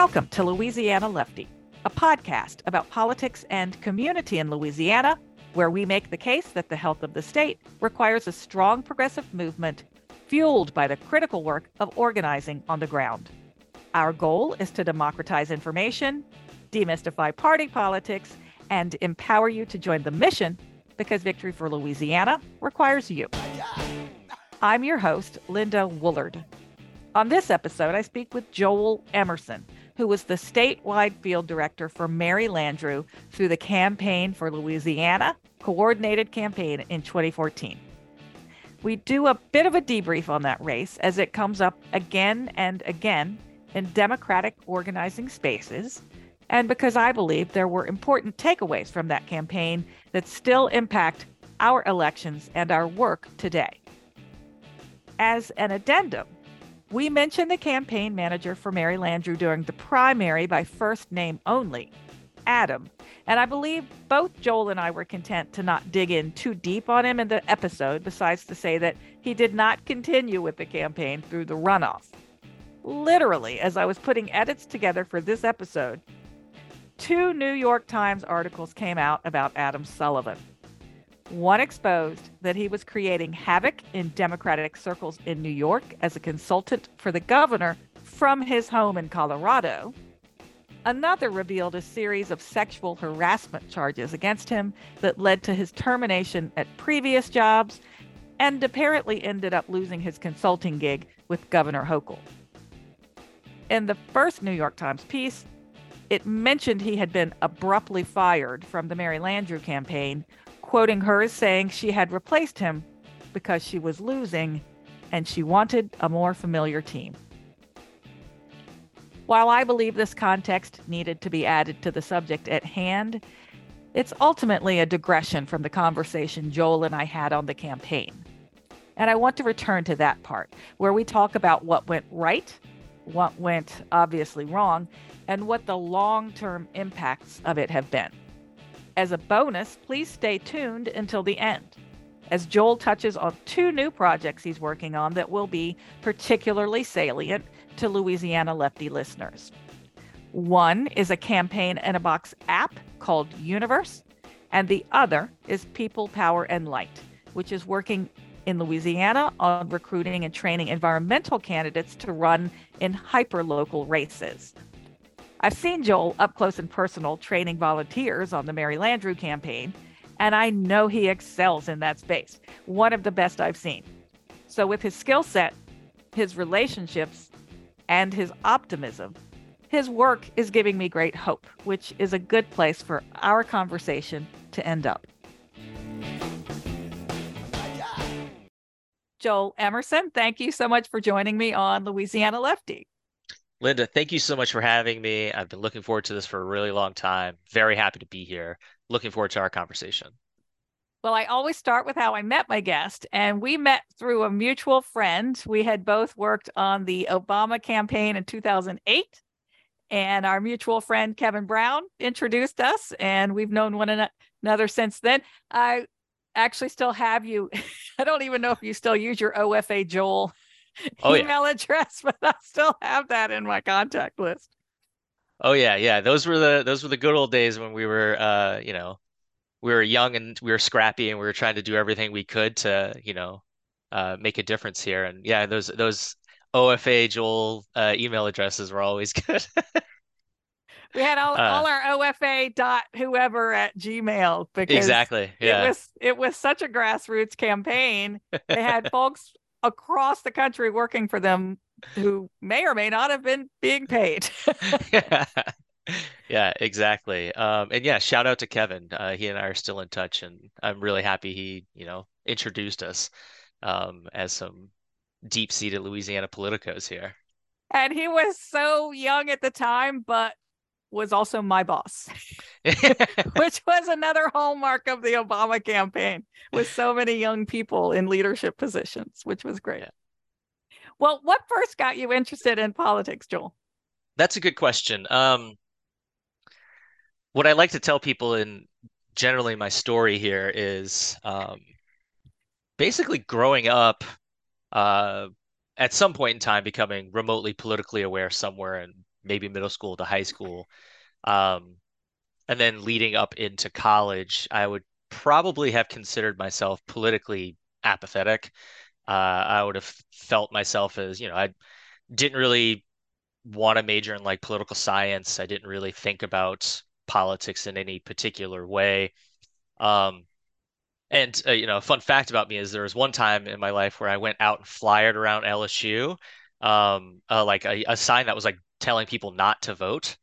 Welcome to Louisiana Lefty, a podcast about politics and community in Louisiana, where we make the case that the health of the state requires a strong progressive movement fueled by the critical work of organizing on the ground. Our goal is to democratize information, demystify party politics, and empower you to join the mission because victory for Louisiana requires you. I'm your host, Linda Woolard. On this episode, I speak with Joel Emerson, who was the statewide field director for Mary Landrieu through the Campaign for Louisiana coordinated campaign in 2014. We do a bit of a debrief on that race as it comes up again and again in Democratic organizing spaces, and because I believe there were important takeaways from that campaign that still impact our elections and our work today. As an addendum, we mentioned the campaign manager for Mary Landrieu during the primary by first name only, Adam, and I believe both Joel and I were content to not dig in too deep on him in the episode, besides to say that he did not continue with the campaign through the runoff. Literally, as I was putting edits together for this episode, 2 New York Times articles came out about Adam Sullivan. One exposed that he was creating havoc in Democratic circles in New York as a consultant for the governor from his home in Colorado. Another revealed a series of sexual harassment charges against him that led to his termination at previous jobs and apparently ended up losing his consulting gig with Governor Hochul. In the first New York Times piece, it mentioned he had been abruptly fired from the Mary Landrieu campaign, quoting her as saying she had replaced him because she was losing and she wanted a more familiar team. While I believe this context needed to be added to the subject at hand, it's ultimately a digression from the conversation Joel and I had on the campaign. And I want to return to that part, where we talk about what went right, what went obviously wrong, and what the long-term impacts of it have been. As a bonus, please stay tuned until the end, as Joel touches on 2 new projects he's working on that will be particularly salient to Louisiana Lefty listeners. One is a campaign in a box app called Universe, and the other is People, Power, and Light, which is working in Louisiana on recruiting and training environmental candidates to run in hyperlocal races. I've seen Joel up close and personal training volunteers on the Mary Landrieu campaign, and I know he excels in that space, one of the best I've seen. So with his skill set, his relationships, and his optimism, his work is giving me great hope, which is a good place for our conversation to end up. Joel Emerson, thank you so much for joining me on Louisiana Lefty. Linda, thank you so much for having me. I've been looking forward to this for a really long time. Very happy to be here. Looking forward to our conversation. Well, I always start with how I met my guest, and we met through a mutual friend. We had both worked on the Obama campaign in 2008, and our mutual friend, Kevin Brown, introduced us, and we've known one another since then. I actually still have you. I don't even know if you still use your OFA Joel email address, but I still have that in my contact list. Oh yeah. Those were the good old days when we were we were young and we were scrappy and we were trying to do everything we could to, make a difference here. And yeah, those OFA Joel email addresses were always good. We had all our OFA dot whoever at Gmail because exactly. Yeah. It was such a grassroots campaign. They had folks across the country working for them who may or may not have been being paid. Yeah, exactly. And yeah, shout out to Kevin. He and I are still in touch, and I'm really happy he, introduced us as some deep-seated Louisiana politicos here. And he was so young at the time, but was also my boss, which was another hallmark of the Obama campaign, with so many young people in leadership positions, which was great. Yeah. Well, what first got you interested in politics, Joel? That's a good question. What I like to tell people in generally my story here is basically growing up at some point in time becoming remotely politically aware somewhere and maybe middle school to high school. Um, and then leading up into college, I would probably have considered myself politically apathetic. I would have felt myself as, I didn't really want to major in like political science. I didn't really think about politics in any particular way. Um, and a fun fact about me is there was one time in my life where I went out and flyered around LSU, like a sign that was like telling people not to vote.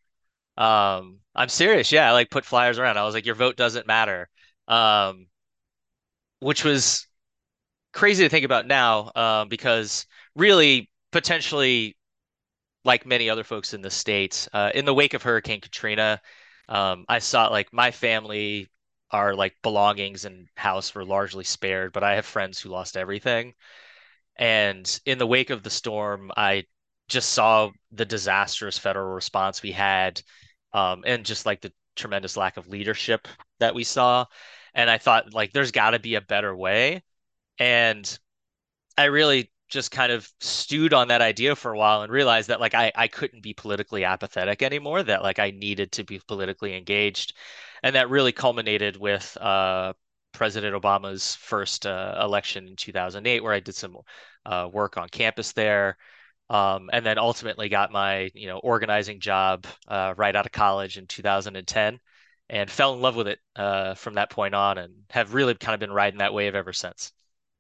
I'm serious. Yeah, I like put flyers around. I was like, your vote doesn't matter. Um, which was crazy to think about now, because really potentially like many other folks in the States, in the wake of Hurricane Katrina, I saw like my family, our like belongings and house were largely spared, but I have friends who lost everything. And in the wake of the storm, I just saw the disastrous federal response we had, and just like the tremendous lack of leadership that we saw. And I thought like there's got to be a better way. And I really just kind of stewed on that idea for a while and realized that like I couldn't be politically apathetic anymore, that like I needed to be politically engaged. And that really culminated with President Obama's first election in 2008, where I did some work on campus there. And then ultimately got my, organizing job right out of college in 2010 and fell in love with it from that point on and have really kind of been riding that wave ever since.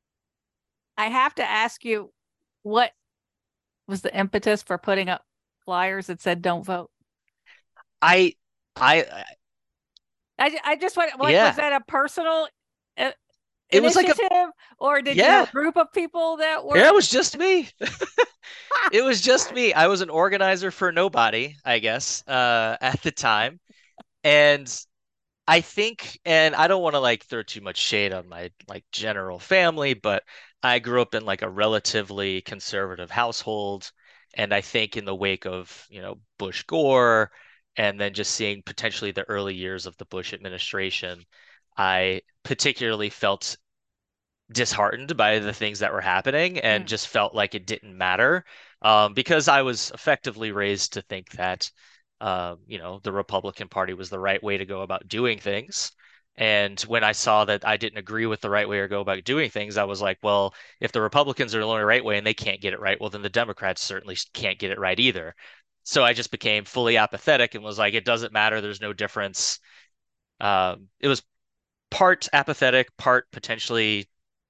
I have to ask you, what was the impetus for putting up flyers that said "Don't vote"? I, I, I just want, what was yeah, that, a personal uh, it was like a, initiative, or did you have yeah, a group of people that yeah, were? it was just me. It was just me. I was an organizer for nobody, I guess, at the time. And I think, and I don't want to like throw too much shade on my like general family, but I grew up in like a relatively conservative household. And I think in the wake of, Bush Gore and then just seeing potentially the early years of the Bush administration, I particularly felt disheartened by the things that were happening and Mm. just felt like it didn't matter, because I was effectively raised to think that the Republican Party was the right way to go about doing things. And when I saw that I didn't agree with the right way to go about doing things, I was like, well, if the Republicans are the only right way and they can't get it right, well, then the Democrats certainly can't get it right either. So I just became fully apathetic and was like, it doesn't matter. There's no difference. It was part apathetic, part potentially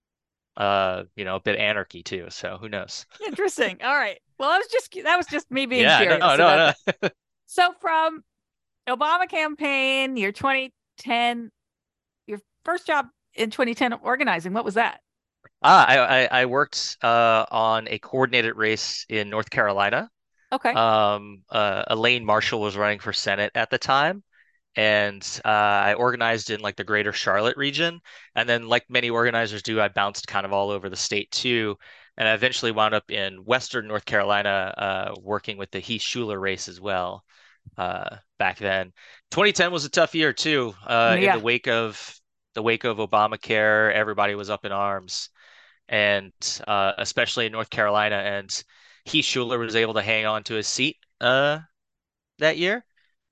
a bit anarchy too. So who knows? Interesting. All right. Well, that was just me being Yeah, no, curious about no, that. no. So from Obama campaign, your 2010, your first job in 2010 organizing, what was that? I worked on a coordinated race in North Carolina. Okay. Elaine Marshall was running for Senate at the time, and I organized in like the greater Charlotte region. And then, like many organizers do, I bounced kind of all over the state too. And I eventually wound up in Western North Carolina, working with the Heath Schuler race as well. Back then. 2010 was a tough year too. In Yeah. the wake of Obamacare, everybody was up in arms, and especially in North Carolina. And Heath Schuler was able to hang on to his seat that year.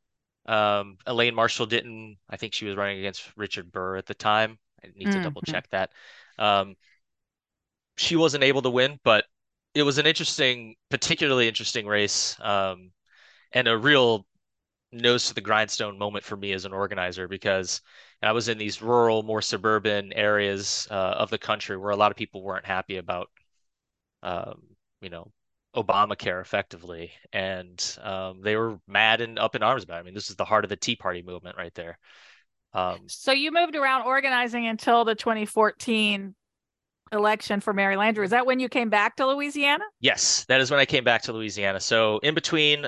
Elaine Marshall didn't. I think she was running against Richard Burr at the time. I need to double Hmm. check that. Um, she wasn't able to win, but it was an particularly interesting race, and a real nose to the grindstone moment for me as an organizer, because I was in these rural, more suburban areas of the country where a lot of people weren't happy about, um, you know, Obamacare effectively, and they were mad and up in arms about it. I mean, this is the heart of the Tea Party movement right there. Um, So you moved around organizing until the 2014 election for Mary Landrieu. Is that when you came back to Louisiana? yes, that is when I came back to Louisiana. So in between,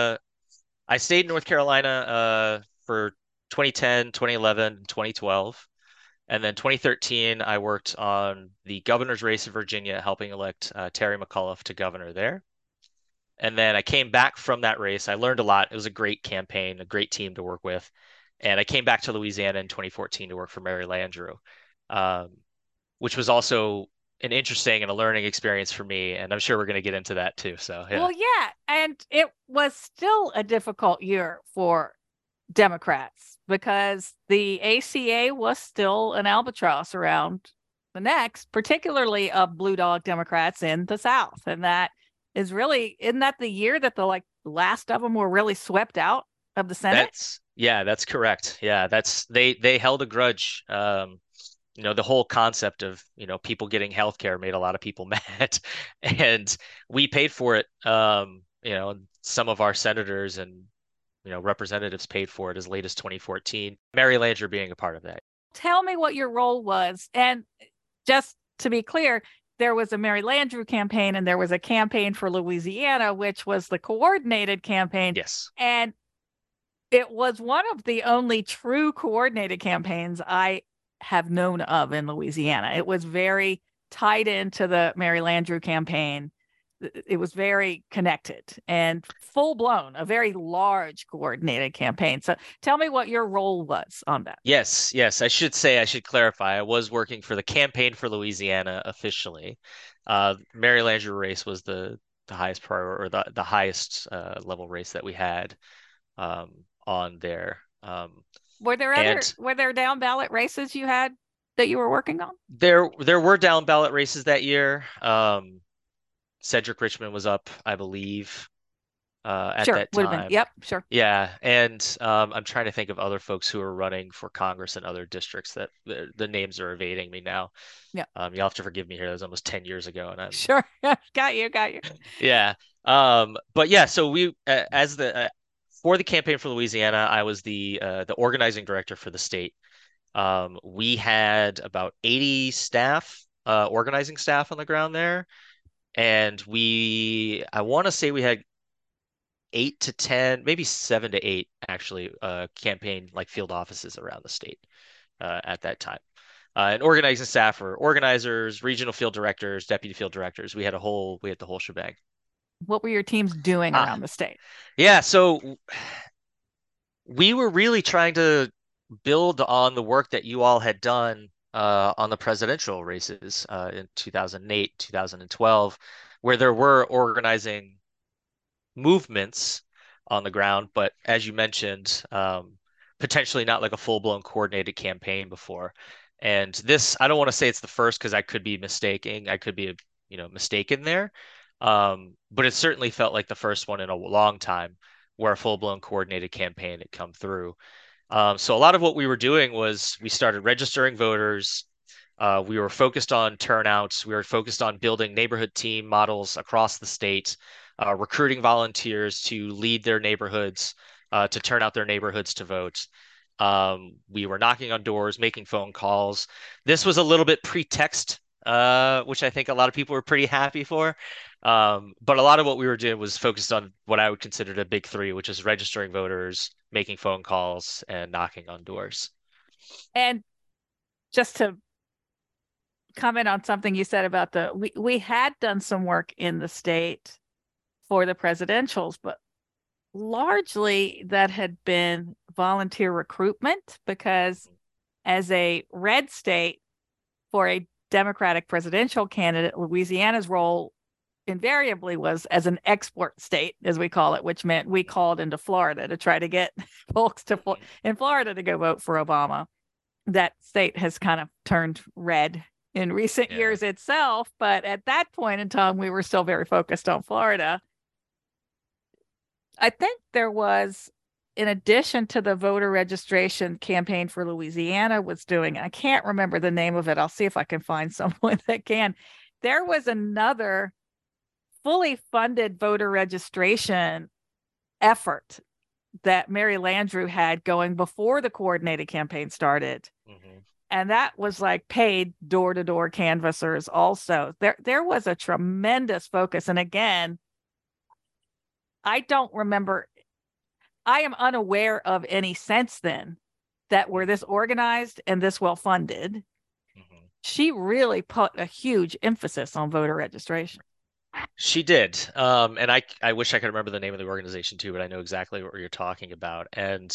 I stayed in North Carolina for 2010, 2011, 2012. And then 2013, I worked on the governor's race in Virginia, helping elect Terry McAuliffe to governor there. And then I came back from that race. I learned a lot. It was a great campaign, a great team to work with. And I came back to Louisiana in 2014 to work for Mary Landrieu, um, which was also an interesting and a learning experience for me, and I'm sure we're going to get into that too. So yeah, Well, yeah, and it was still a difficult year for Democrats because the ACA was still an albatross around the necks, particularly of blue dog Democrats in the South. And that is really, isn't that the year that the like last of them were really swept out of the Senate? that's correct. Yeah, that's they held a grudge. The whole concept of, people getting health care made a lot of people mad, and we paid for it. Some of our senators and representatives paid for it as late as 2014. Mary Landrieu being a part of that. Tell me what your role was. And just to be clear, there was a Mary Landrieu campaign and there was a campaign for Louisiana, which was the coordinated campaign. Yes. And it was one of the only true coordinated campaigns I have known of in Louisiana. It was very tied into the Mary Landrieu campaign. It was very connected and full blown, a very large coordinated campaign. So tell me what your role was on that. Yes, yes. I should clarify. I was working for the campaign for Louisiana officially. Mary Landrieu race was the highest priority, or the highest level race that we had on there. And Were there down ballot races you had that you were working on? there were down ballot races that year. Cedric Richmond was up, I believe, at Sure, that would have been. time. Yep, sure. Yeah, and I'm trying to think of other folks who are running for Congress in other districts that the names are evading me now. Yeah, You'll have to forgive me here. That was almost 10 years ago, and I'm sure. Got you, got you. yeah. But yeah, so we as the for the campaign for Louisiana, I was the organizing director for the state. We had about 80 staff, organizing staff on the ground there, and I want to say we had 8 to 10, maybe 7 to 8 actually, campaign like field offices around the state at that time. And organizing staff were organizers, regional field directors, deputy field directors. We had the whole shebang. What were your teams doing Ah, around the state? yeah. So we were really trying to build on the work that you all had done on the presidential races in 2008, 2012, where there were organizing movements on the ground, but as you mentioned, potentially not like a full-blown coordinated campaign before. And this, I don't want to say it's the first because I could be mistaking. I could be, mistaken there. But it certainly felt like the first one in a long time where a full-blown coordinated campaign had come through. So a lot of what we were doing was we started registering voters. We were focused on turnouts. We were focused on building neighborhood team models across the state, recruiting volunteers to lead their neighborhoods, to turn out their neighborhoods to vote. We were knocking on doors, making phone calls. This was a little bit pretext, which I think a lot of people were pretty happy for. But a lot of what we were doing was focused on what I would consider the big three, which is registering voters, making phone calls, and knocking on doors. And just to comment on something you said about we had done some work in the state for the presidentials, but largely that had been volunteer recruitment because as a red state for a Democratic presidential candidate, Louisiana's role invariably was as an export state, as we call it, which meant we called into Florida to try to get folks in Florida to go vote for Obama. That state has kind of turned red in recent years itself, but at that point in time, we were still very focused on Florida. I think there was, in addition to the voter registration campaign for Louisiana was doing, I can't remember the name of it. I'll see if I can find someone that can. There was another fully funded voter registration effort that Mary Landrieu had going before the coordinated campaign started. Mm-hmm. And that was like paid door-to-door canvassers also. There was a tremendous focus. And again, I don't remember, I am unaware of any since then that were this organized and this well-funded. Mm-hmm. She really put a huge emphasis on voter registration. She did. And I wish I could remember the name of the organization too, but I know exactly what you're talking about. And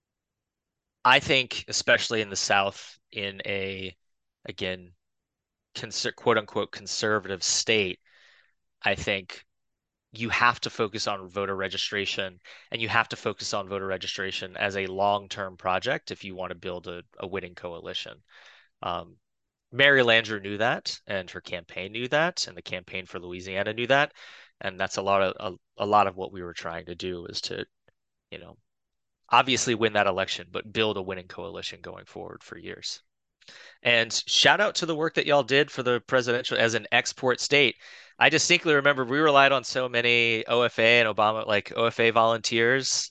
I think, especially in the South, again, quote unquote conservative state, I think you have to focus on voter registration, and you have to focus on voter registration as a long-term project if you want to build a winning coalition. Um, Mary Landrieu knew that, and her campaign knew that, and the campaign for Louisiana knew that, and that's a lot of what we were trying to do is to, you know, obviously win that election, but build a winning coalition going forward for years. And shout out to the work that y'all did for the presidential as an export state. I distinctly remember we relied on so many OFA and Obama, like OFA volunteers,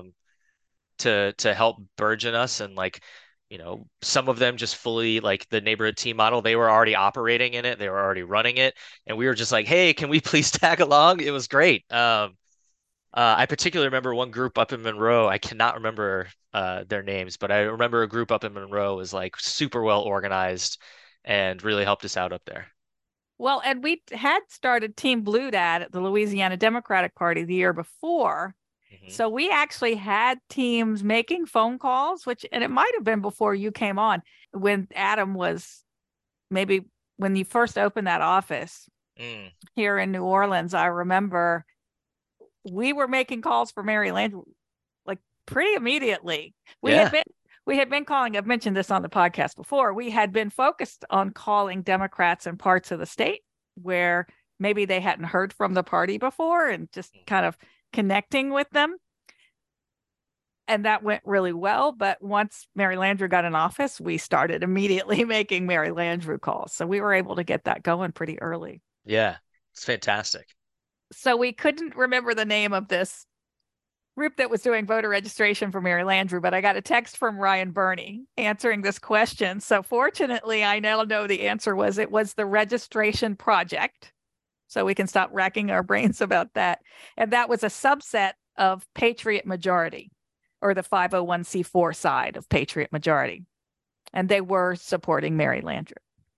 to help burgeon us, and like, some of them just fully like the neighborhood team model. They were already operating in it. They were already running it. And we were just like, hey, can we please tag along? It was great. I particularly remember one group up in Monroe. I cannot remember their names, but I remember a group up in Monroe was like super well organized and really helped us out up there. Well, and we had started Team Blue Dad at the Louisiana Democratic Party the year before. Hmm. So we actually had teams making phone calls, and it might have been before you came on, when Adam was, maybe when you first opened that office Mm, here in New Orleans. I remember we were making calls for Mary Landrieu like pretty immediately. We had yeah. been we had been calling, I've mentioned this on the podcast before, we had been focused on calling Democrats in parts of the state where maybe they hadn't heard from the party before, and just kind of connecting with them. And that went really well. But once Mary Landrieu got in office, we started immediately making Mary Landrieu calls. So we were able to get that going pretty early. Yeah. It's fantastic. So we couldn't remember the name of this group that was doing voter registration for Mary Landrieu, but I got a text from Ryan Burney answering this question. So fortunately, I now know the answer was, it was the Registration Project. So we can stop racking our brains about that. And that was a subset of Patriot Majority, or the 501c4 side of Patriot Majority. And they were supporting Mary Landrieu.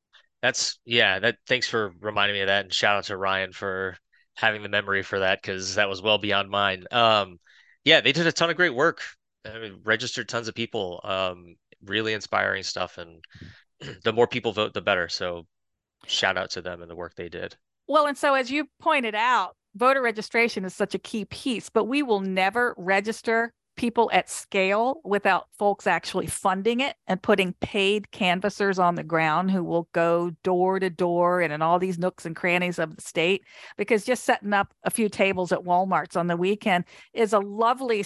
Thanks for reminding me of that, and shout out to Ryan for having the memory for that because that was well beyond mine. Yeah, they did a ton of great work. I mean, registered tons of people. Really inspiring stuff, and the more people vote, the better. So shout out to them and the work they did. Well, and so as you pointed out, voter registration is such a key piece, but we will never register people at scale without folks actually funding it and putting paid canvassers on the ground who will go door to door and in all these nooks and crannies of the state. Because just setting up a few tables at Walmarts on the weekend is a lovely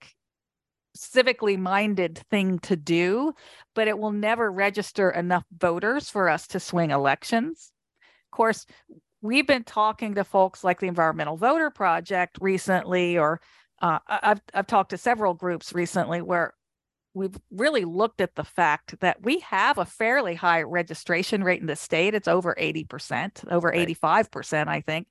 civically minded thing to do, but it will never register enough voters for us to swing elections. Of course, we've been talking to folks like the Environmental Voter Project recently, or I've talked to several groups recently where we've really looked at the fact that we have a fairly high registration rate in the state. It's over 80%, over Right. 85%, I think.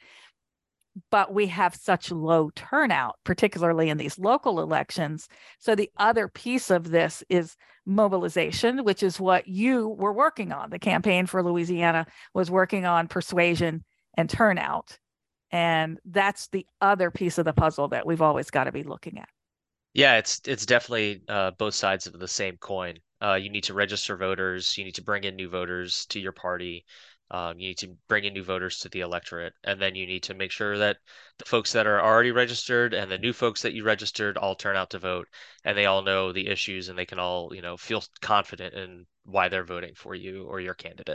But we have such low turnout, particularly in these local elections. So the other piece of this is mobilization, which is what you were working on. The Campaign for Louisiana was working on persuasion and turnout. And that's the other piece of the puzzle that we've always got to be looking at. Yeah, it's definitely both sides of the same coin. You need to register voters. You need to bring in new voters to your party. You need to bring in new voters to the electorate, and then you need to make sure that the folks that are already registered and the new folks that you registered all turn out to vote, and they all know the issues, and they can all, feel confident in why they're voting for you or your candidate.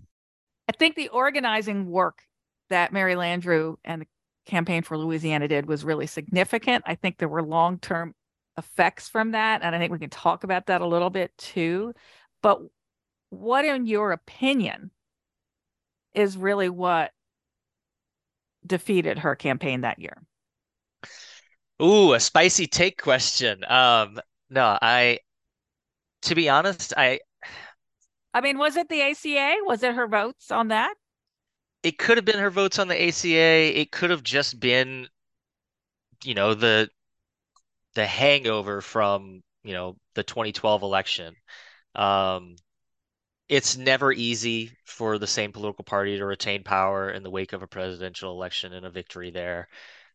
I think the organizing work that Mary Landrieu and the Campaign for Louisiana did was really significant. I think there were long-term effects from that, and I think we can talk about that a little bit too. But what, in your opinion, is really what defeated her campaign that year? Ooh, a spicy take question. No, to be honest, I mean, was it the ACA? Was it her votes on that? it could have been her votes on the ACA. It could have just been, you know, the hangover from, the 2012 election. Um, it's never easy for the same political party to retain power in the wake of a presidential election and a victory there.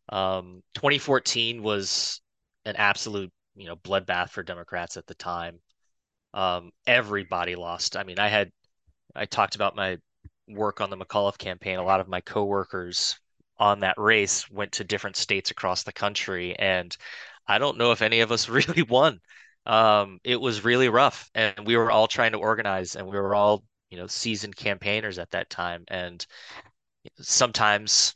2014 was an absolute, bloodbath for Democrats at the time. Everybody lost. I mean, I talked about work on the McAuliffe campaign, a lot of my coworkers on that race went to different states across the country, and I don't know if any of us really won. It was really rough, and we were all trying to organize, and we were all, seasoned campaigners at that time, and sometimes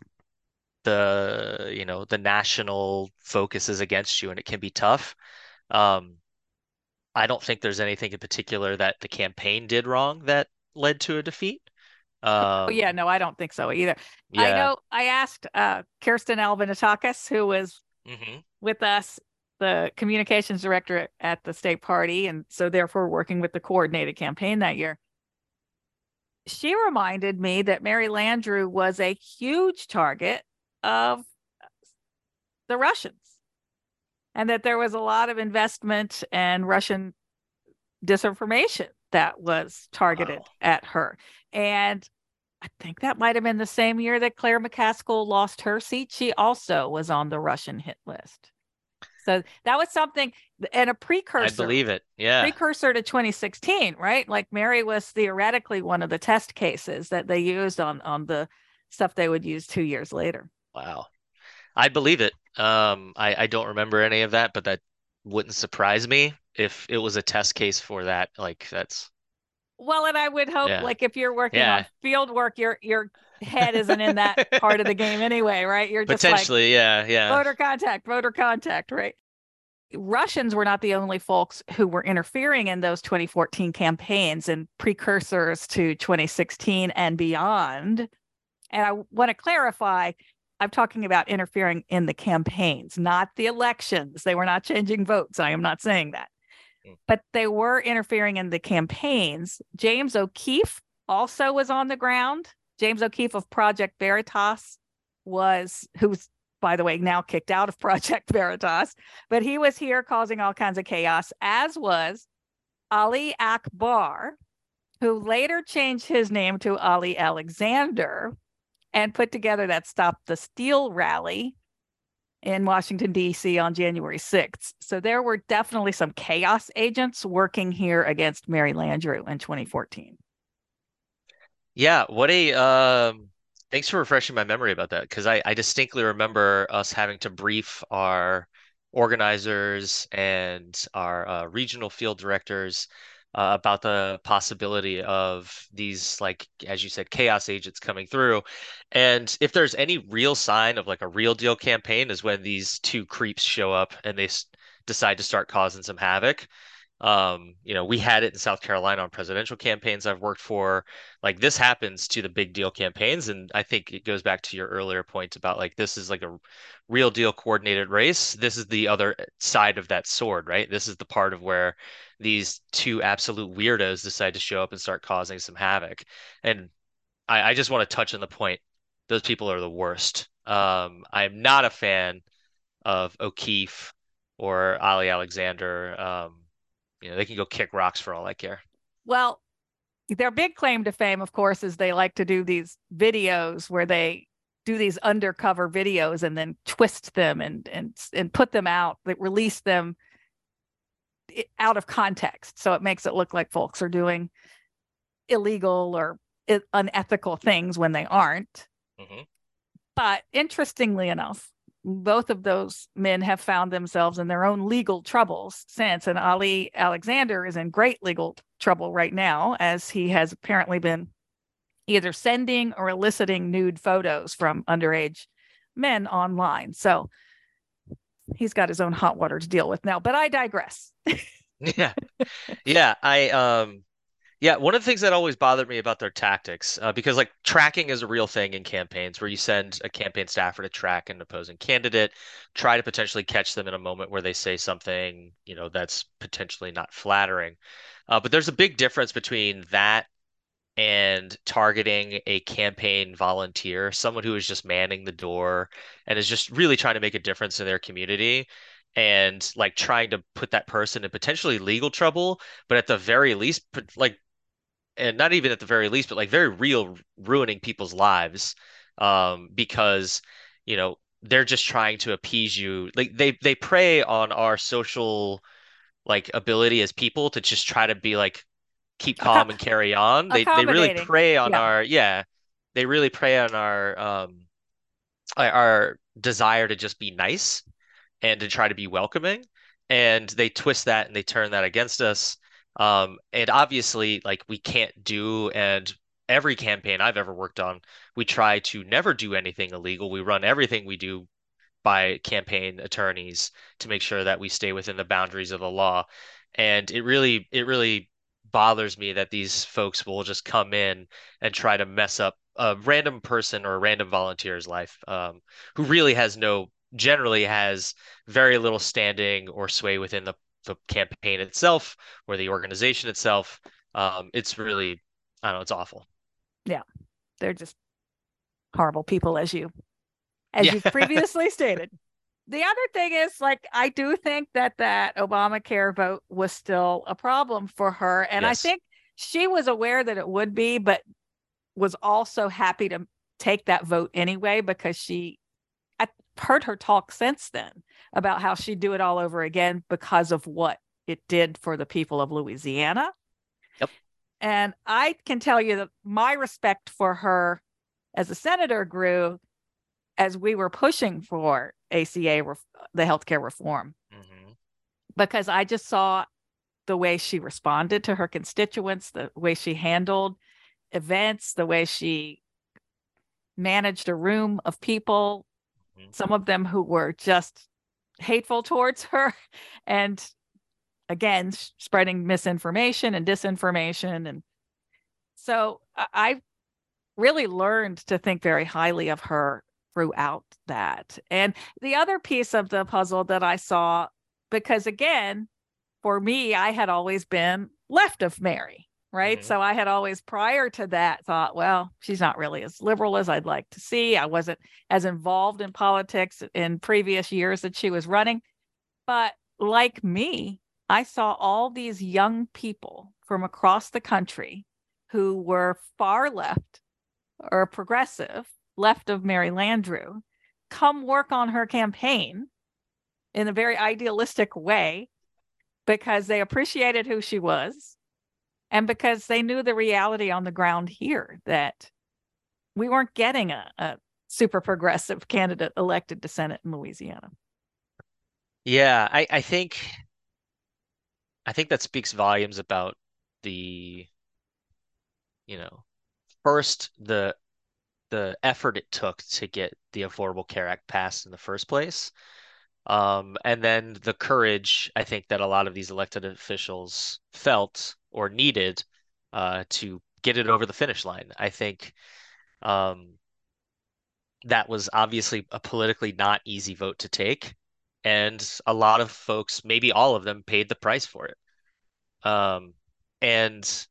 the national focus is against you, and it can be tough. Um, I don't think there's anything in particular that the campaign did wrong that led to a defeat. Oh, yeah, Um, no, I don't think so either. I yeah. know I asked Kirsten Albinatakis, who was hmm with us, the communications director at the state party, and so therefore working with the coordinated campaign that year. She reminded me that Mary Landrieu was a huge target of the Russians and that there was a lot of investment and Russian disinformation that was Wow. targeted at her. And I think that might have been the same year that Claire McCaskill lost her seat. She also was on the Russian hit list. So that was something, and a I precursor believe it. Yeah. precursor to 2016, right? Like Mary was theoretically one of the test cases that they used on the stuff they would use 2 years later. Wow. I believe it. I don't remember any of that, but that wouldn't surprise me if it was a test case for that. Like that's Well, and I would hope, yeah. like, if you're working on Yeah. field work, your head isn't in that part of the game anyway, right? You're just like Potentially, yeah, yeah. voter contact, right? Russians were not the only folks who were interfering in those 2014 campaigns and precursors to 2016 and beyond. And I want to clarify, I'm talking about interfering in the campaigns, not the elections. They were not changing votes. I am not saying that. Mm. But they were interfering in the campaigns. James O'Keefe also was on the ground. James O'Keefe of Project Veritas who's, by the way, now kicked out of Project Veritas, but he was here causing all kinds of chaos, as was Ali Akbar, who later changed his name to Ali Alexander and put together that Stop the Steal rally in Washington, D.C. on January 6th. So there were definitely some chaos agents working here against Mary Landrieu in 2014. Yeah, what a thanks for refreshing my memory about that because I distinctly remember us having to brief our organizers and our regional field directors about the possibility of these, like as you said, chaos agents coming through. And if there's any real sign of like a real deal campaign is when these two creeps show up and decide to start causing some havoc. We had it in South Carolina on presidential campaigns I've worked for. Like this happens to the big deal campaigns, and I think it goes back to your earlier point about like this is like a real deal coordinated race. This is the other side of that sword, right? This is the part of where these two absolute weirdos decide to show up and start causing some havoc. And I just want to touch on the point. Those people are the worst. I'm not a fan of O'Keefe or Ali Alexander. They can go kick rocks for all I care. Well, their big claim to fame, of course, is they like to do these videos where they do these undercover videos and then twist them and put them out, that release them out of context. So it makes it look like folks are doing illegal or unethical things when they aren't. hmm But interestingly enough, both of those men have found themselves in their own legal troubles since. And Ali Alexander is in great legal trouble right now, as he has apparently been either sending or eliciting nude photos from underage men online. So he's got his own hot water to deal with now. But I digress. Yeah. Yeah. Yeah, one of the things that always bothered me about their tactics, because like tracking is a real thing in campaigns where you send a campaign staffer to track an opposing candidate, try to potentially catch them in a moment where they say something, that's potentially not flattering. But there's a big difference between that and targeting a campaign volunteer, someone who is just manning the door and is just really trying to make a difference in their community and like trying to put that person in potentially legal trouble, but at the very least, like, and not even at the very least, but like very real ruining people's lives, because, they're just trying to appease you. Like they prey on our social like ability as people to just try to be like keep Acco- calm and carry on. They really accommodating. prey on Yeah. our, yeah, they really prey on our desire to just be nice and to try to be welcoming. And they twist that and they turn that against us. And obviously, like we can't do, and every campaign I've ever worked on, we try to never do anything illegal. We run everything we do by campaign attorneys to make sure that we stay within the boundaries of the law. And it really bothers me that these folks will just come in and try to mess up a random person or a random volunteer's life, who really generally has very little standing or sway within the campaign itself or the organization itself. It's really, I don't know, it's awful. Yeah. They're just horrible people, as Yeah. you've previously stated. The other thing is, like, I do think that Obamacare vote was still a problem for her. And I Yes. think she was aware that it would be, but was also happy to take that vote anyway, because I've heard her talk since then about how she'd do it all over again because of what it did for the people of Louisiana. Yep. And I can tell you that my respect for her as a senator grew as we were pushing for ACA, the healthcare reform, Hmm. because I just saw the way she responded to her constituents, the way she handled events, the way she managed a room of people, some of them who were just hateful towards her, and again, spreading misinformation and disinformation. And so I really learned to think very highly of her throughout that. And the other piece of the puzzle that I saw, because again, for me, I had always been left of Mary, right? Hmm. So I had always, prior to that, thought, well, she's not really as liberal as I'd like to see. I wasn't as involved in politics in previous years that she was running. But like me, I saw all these young people from across the country who were far left or progressive, left of Mary Landrieu, come work on her campaign in a very idealistic way because they appreciated who she was and because they knew the reality on the ground here, that we weren't getting a super progressive candidate elected to Senate in Louisiana. Yeah, I think that speaks volumes about the, you know, first the effort it took to get the Affordable Care Act passed in the first place. And then the courage I think that a lot of these elected officials felt or needed to get it over the finish line. I think um, that was obviously a politically not easy vote to take, and a lot of folks, maybe all of them, paid the price for it. Um, and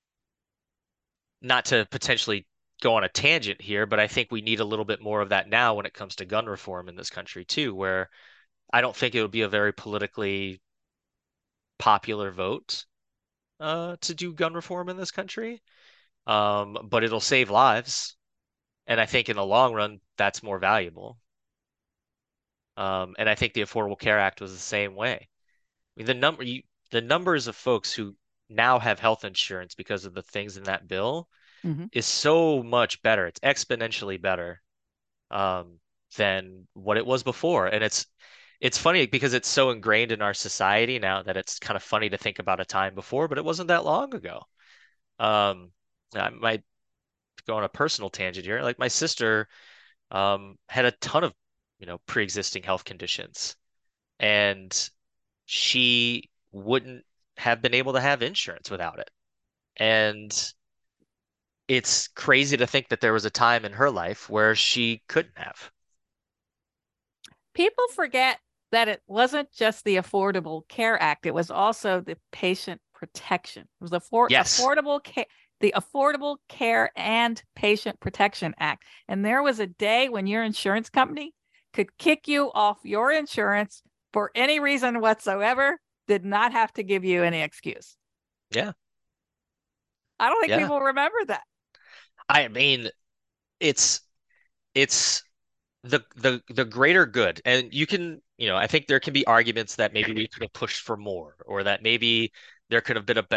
not to potentially go on a tangent here, but I think we need a little bit more of that now when it comes to gun reform in this country too, where I don't think it would be a very politically popular vote to do gun reform in this country. But it'll save lives, and I think in the long run that's more valuable. And I think the Affordable Care Act was the same way. I mean, the numbers of folks who now have health insurance because of the things in that bill Mm-hmm. is so much better. It's exponentially better um, than what it was before. And it's funny because it's so ingrained in our society now that it's kind of funny to think about a time before, but it wasn't that long ago. Um, I might go on a personal tangent here. Like my sister had a ton of, pre-existing health conditions, and she wouldn't have been able to have insurance without it. And it's crazy to think that there was a time in her life where she couldn't have. People forget that it wasn't just the Affordable Care Act, it was also the Patient Protection. It was Yes. the Affordable Care and Patient Protection Act. And there was a day when your insurance company could kick you off your insurance for any reason whatsoever, did not have to give you any excuse. Yeah. I don't think Yeah. people remember that. I mean, it's it's the greater good. And you can, I think there can be arguments that maybe we could have pushed for more, or that maybe there could have been a better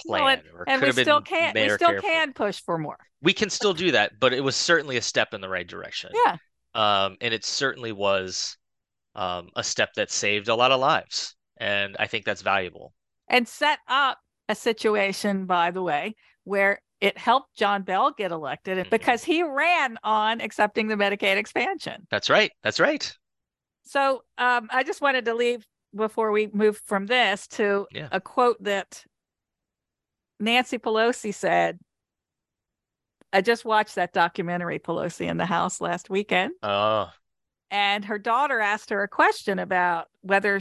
Well, plan or and could have been we made or still careful. can push for more. We can still do that, but it was certainly a step in the right direction. Yeah. And it certainly was a step that saved a lot of lives. And I think that's valuable. And set up a situation, by the way, where it helped John Bell get elected because he ran on accepting the Medicaid expansion. That's right. That's right. So I just wanted to leave before we move from this to a quote that Nancy Pelosi said. I just watched that documentary, Pelosi in the House, last weekend. Oh. And her daughter asked her a question about whether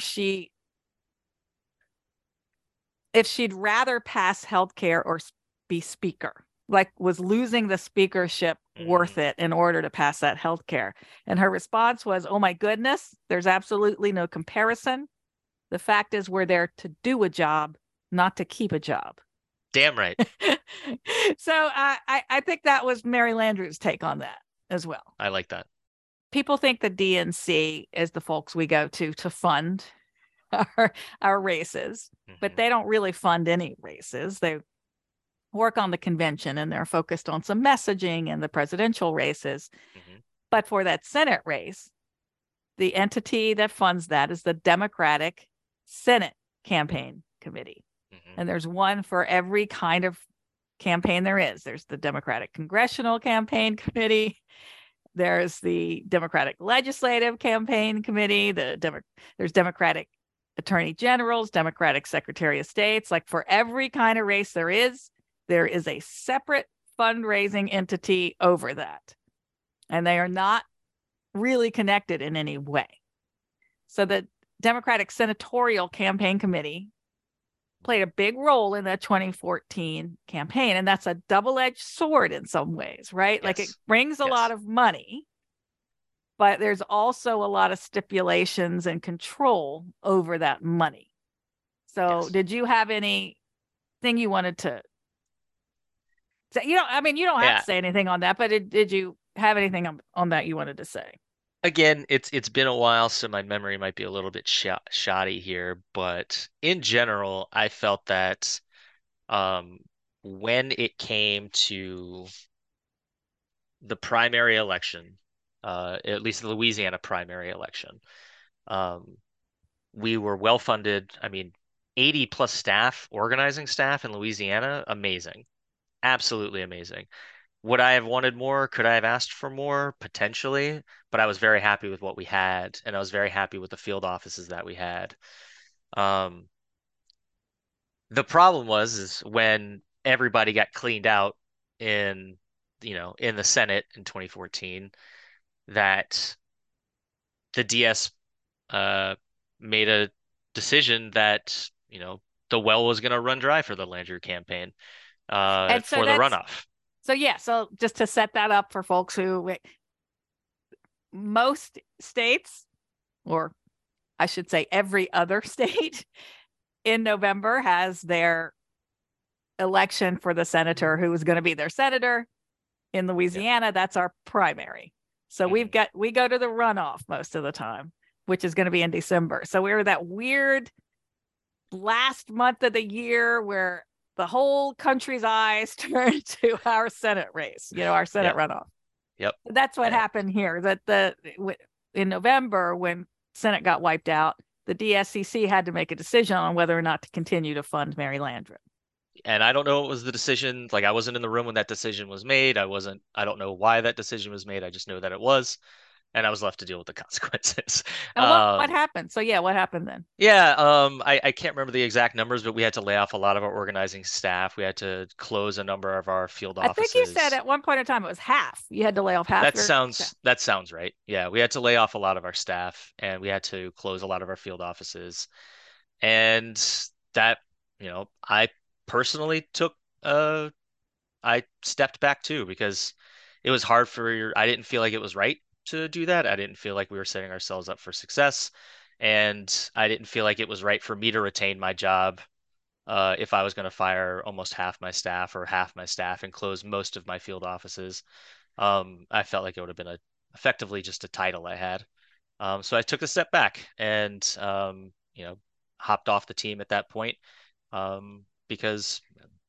if she'd rather pass healthcare or be speaker. Like, was losing the speakership worth it in order to pass that healthcare? And her response was, oh my goodness, there's absolutely no comparison. The fact is, we're there to do a job, not to keep a job. Damn right. So I think that was Mary Landrieu's take on that as well. I like that. People think the DNC is the folks we go to fund our races, but they don't really fund any races. They work on the convention and they're focused on some messaging in the presidential races. But for that Senate race, the entity that funds that is the Democratic Senate Campaign Committee. And there's one for every kind of campaign there is. There's the Democratic Congressional Campaign Committee. There's the Democratic Legislative Campaign Committee. There's Democratic Attorney Generals, Democratic Secretary of States. Like, for every kind of race there is a separate fundraising entity over that. And they are not really connected in any way. So the Democratic Senatorial Campaign Committee played a big role in the 2014 campaign. And that's a double-edged sword in some ways, right? Yes. Like, it brings a lot of money, but there's also a lot of stipulations and control over that money. So did you have anything you wanted to say? You don't have to say anything on that, but did you have anything on that you wanted to say? Again, it's been a while, so my memory might be a little bit shoddy here, but in general, I felt that when it came to the primary election, at least the Louisiana primary election, we were well funded. I mean, 80 plus staff, organizing staff in Louisiana, amazing. Absolutely amazing. Would I have wanted more? Could I have asked for more? Potentially, but I was very happy with what we had, and I was very happy with the field offices that we had. The problem is when everybody got cleaned out in the Senate in 2014, that the DS made a decision that the well was going to run dry for the Landrieu campaign for the runoff. So just to set that up for folks who, most states, or I should say every other state in November, has their election for the senator who is going to be their senator. In Louisiana, that's our primary. So we go to the runoff most of the time, which is going to be in December. So we're that weird last month of the year where the whole country's eyes turn to our Senate race, our Senate runoff. Yep. That's what happened here. That in November, when Senate got wiped out, the DSCC had to make a decision on whether or not to continue to fund Mary Landrieu. And I don't know what was the decision. Like, I wasn't in the room when that decision was made. I don't know why that decision was made. I just know that it was. And I was left to deal with the consequences. And what happened? So what happened then? I can't remember the exact numbers, but we had to lay off a lot of our organizing staff. We had to close a number of our field offices. I think you said at one point in time it was half. You had to lay off half. That sounds right. Yeah, we had to lay off a lot of our staff, and we had to close a lot of our field offices. And that, I personally I stepped back too, because it was hard I didn't feel like it was right to do that. I didn't feel like we were setting ourselves up for success, and I didn't feel like it was right for me to retain my job if I was going to fire almost half my staff or half my staff and close most of my field offices. I felt like it would have been effectively just a title I had. So I took a step back and hopped off the team at that point because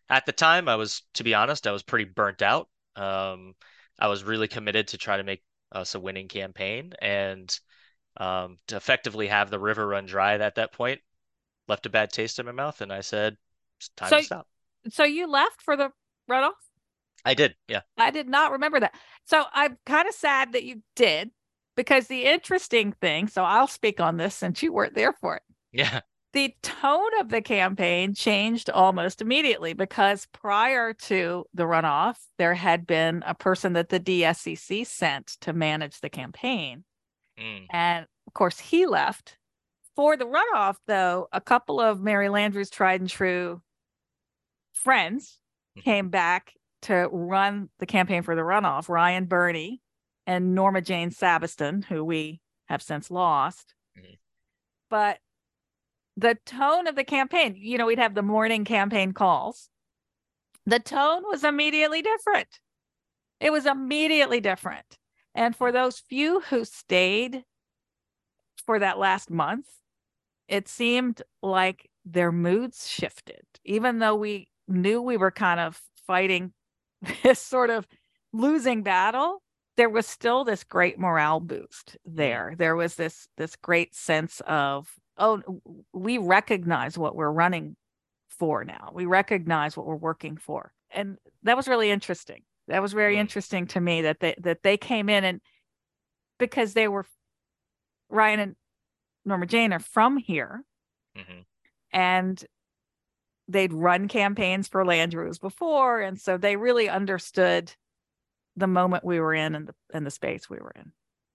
At the time, to be honest, I was pretty burnt out. Um, I was really committed to try to make us a winning campaign, and to effectively have the river run dry at that point left a bad taste in my mouth, and I said, it's time So to stop. so you left for the runoff? I did, yeah. I did not remember that. So I'm kind of sad that you did, because the interesting thing, so I'll speak on this since you weren't there for it. Yeah. The tone of the campaign changed almost immediately, because prior to the runoff, there had been a person that the DSCC sent to manage the campaign. Mm, And of course, he left. For the runoff, though, a couple of Mary Landrieu's tried and true friends mhm, came back to run the campaign for the runoff, Ryan Burney and Norma Jane Sabiston, who we have since lost. mhm, But the tone of the campaign, we'd have the morning campaign calls. The tone was immediately different. It was immediately different. And for those few who stayed for that last month, it seemed like their moods shifted, even though we knew we were kind of fighting this sort of losing battle. There was still this great morale boost mm, there. There was this great sense of, oh, we recognize what we're running for now. We recognize what we're working for. And that was really interesting. That was very mm, interesting to me that they came in, and because they were, Ryan and Norma Jane are from here, mhm. and they'd run campaigns for Landrieu's before, and so they really understood the moment we were in, and the space we were in.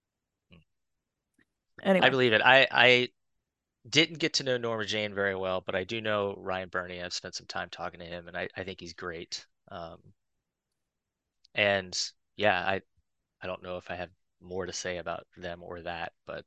I Anyway, believe it. I didn't get to know Norma Jane very well, but I do know Ryan Burney. I've spent some time talking to him, and I think he's great. And yeah, I don't know if I have more to say about them or that, but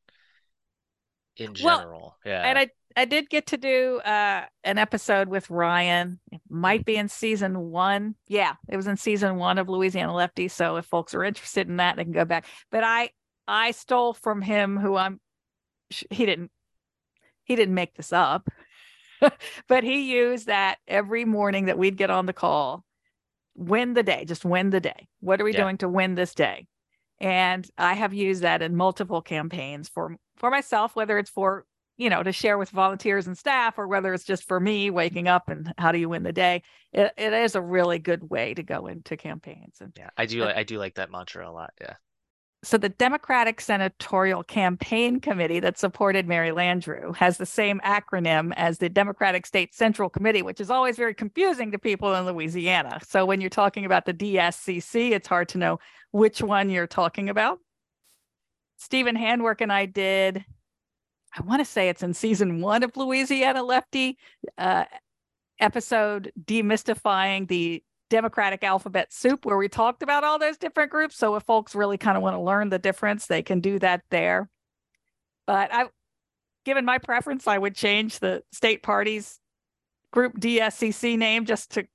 in well, general, and yeah. I did get to do an episode with Ryan. It Mm, might be in season one. Yeah, it was in season one of Louisiana Lefty. So if folks are interested in that, they can go back. But I stole from him, who he didn't make this up, but he used that every morning that we'd get on the call. Win the day, just win the day. What are we yeah. doing to win this day? And I have used that in multiple campaigns for myself, whether it's for, to share with volunteers and staff, or whether it's just for me waking up and how do you win the day. It is a really good way to go into campaigns. And Yeah, uh, I do like that mantra a lot. Yeah. so the Democratic Senatorial Campaign Committee that supported Mary Landrieu has the same acronym as the Democratic State Central Committee, which is always very confusing to people in Louisiana. So when you're talking about the DSCC, it's hard to know which one you're talking about. Stephen Handwork and I did, I want to say it's in season one of Louisiana Lefty, uh, episode demystifying the Democratic alphabet soup, where we talked about all those different groups. So if folks really kind of want to learn the difference, they can do that there. But given my preference, I would change the state party's group DSCC name just to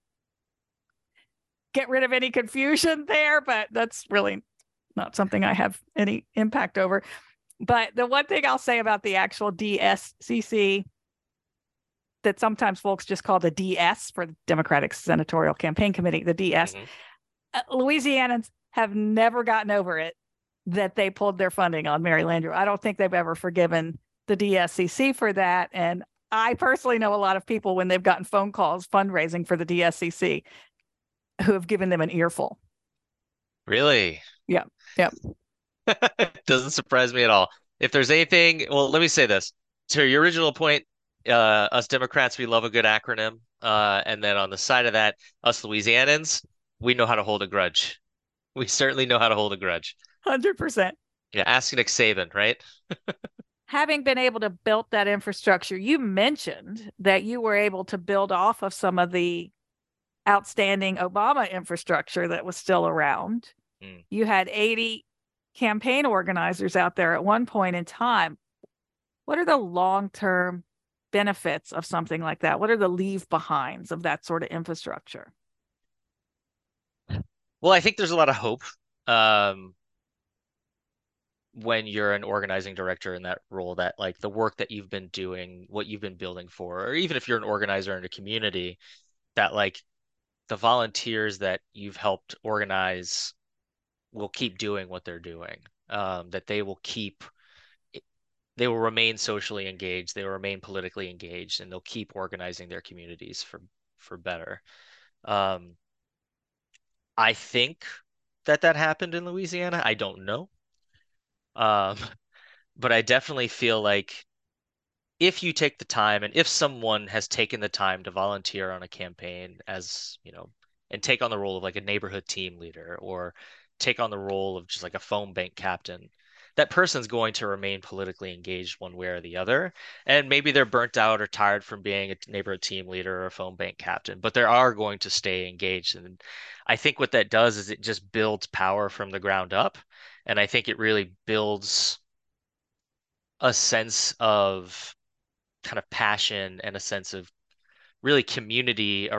get rid of any confusion there. But that's really not something I have any impact over. But the one thing I'll say about the actual DSCC, that sometimes folks just call the DS for the Democratic Senatorial Campaign Committee, the DS, Hmm. Louisianans have never gotten over it that they pulled their funding on Mary Landrieu. I don't think they've ever forgiven the DSCC for that. And I personally know a lot of people, when they've gotten phone calls fundraising for the DSCC, who have given them an earful. Really? Yeah. Yeah. Doesn't surprise me at all. If there's anything, well, let me say this. To your original point, us Democrats, we love a good acronym. And then on the side of that, us Louisianans, we know how to hold a grudge. We certainly know how to hold a grudge. 100%. Yeah, ask Nick Saban, right? Having been able to build that infrastructure, you mentioned that you were able to build off of some of the outstanding Obama infrastructure that was still around. Mm. You had 80 campaign organizers out there at one point in time. What are the long-term benefits of something like that? What are the leave behinds of that sort of infrastructure? Well, I think there's a lot of hope um, when you're an organizing director in that role, that like the work that you've been doing, what you've been building for, or even if you're an organizer in a community, that like the volunteers that you've helped organize will keep doing what they're doing. That they will remain socially engaged, they will remain politically engaged, and they'll keep organizing their communities for better. Um, I think that happened in Louisiana. I don't know. Um, but I definitely feel like if you take the time and if someone has taken the time to volunteer on a campaign as, and take on the role of like a neighborhood team leader or take on the role of just like a phone bank captain, that person's going to remain politically engaged one way or the other. And maybe they're burnt out or tired from being a neighborhood team leader or a phone bank captain, but they are going to stay engaged. And I think what that does is it just builds power from the ground up. And I think it really builds a sense of kind of passion and a sense of really community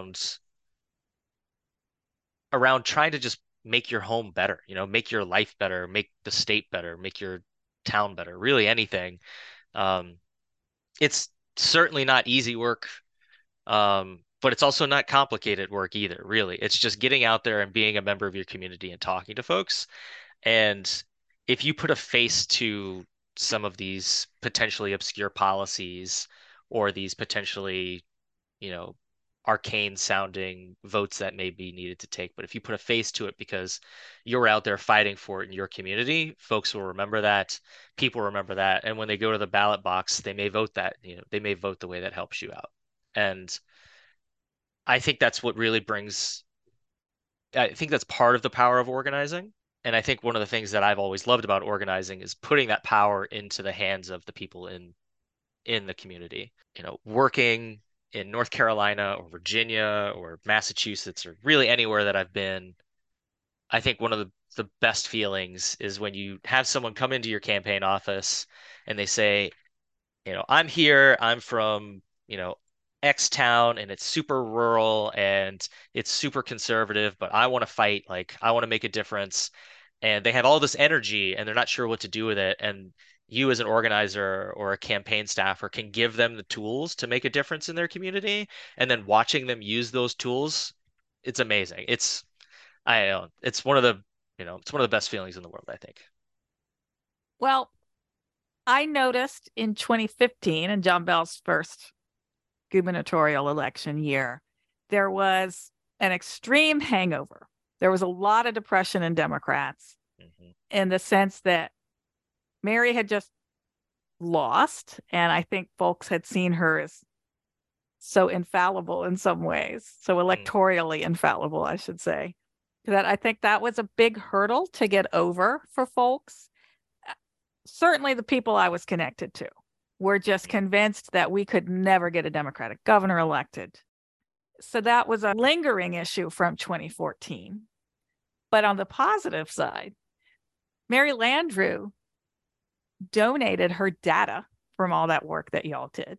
around trying to just make your home better, make your life better, make the state better, make your town better, really anything. Um, it's certainly not easy work, but it's also not complicated work either, really. It's just getting out there and being a member of your community and talking to folks. And if you put a face to some of these potentially obscure policies or these potentially you know, arcane sounding votes that may be needed to take. But if you put a face to it because you're out there fighting for it in your community, folks will remember that. People remember that. And when they go to the ballot box, they may vote that, they may vote the way that helps you out. And I think that's what really I think that's part of the power of organizing. And I think one of the things that I've always loved about organizing is putting that power into the hands of the people in the community. Working in North Carolina or Virginia or Massachusetts or really anywhere that I've been, I think one of the best feelings is when you have someone come into your campaign office and they say, I'm here, I'm from, X town and it's super rural and it's super conservative, but I want to fight, like I want to make a difference. And they have all this energy and they're not sure what to do with it. And you as an organizer or a campaign staffer can give them the tools to make a difference in their community. And then watching them use those tools, it's amazing. I know, it's one of the best feelings in the world, I think. Well, I noticed in 2015, in John Bell's first gubernatorial election year, there was an extreme hangover. There was a lot of depression in Democrats Hmm. in the sense that Mary had just lost. And I think folks had seen her as so infallible in some ways, so Mm, electorally infallible, I should say. That I think that was a big hurdle to get over for folks. Certainly, the people I was connected to were just mm, convinced that we could never get a Democratic governor elected. So that was a lingering issue from 2014. But on the positive side, Mary Landrieu donated her data from all that work that y'all did.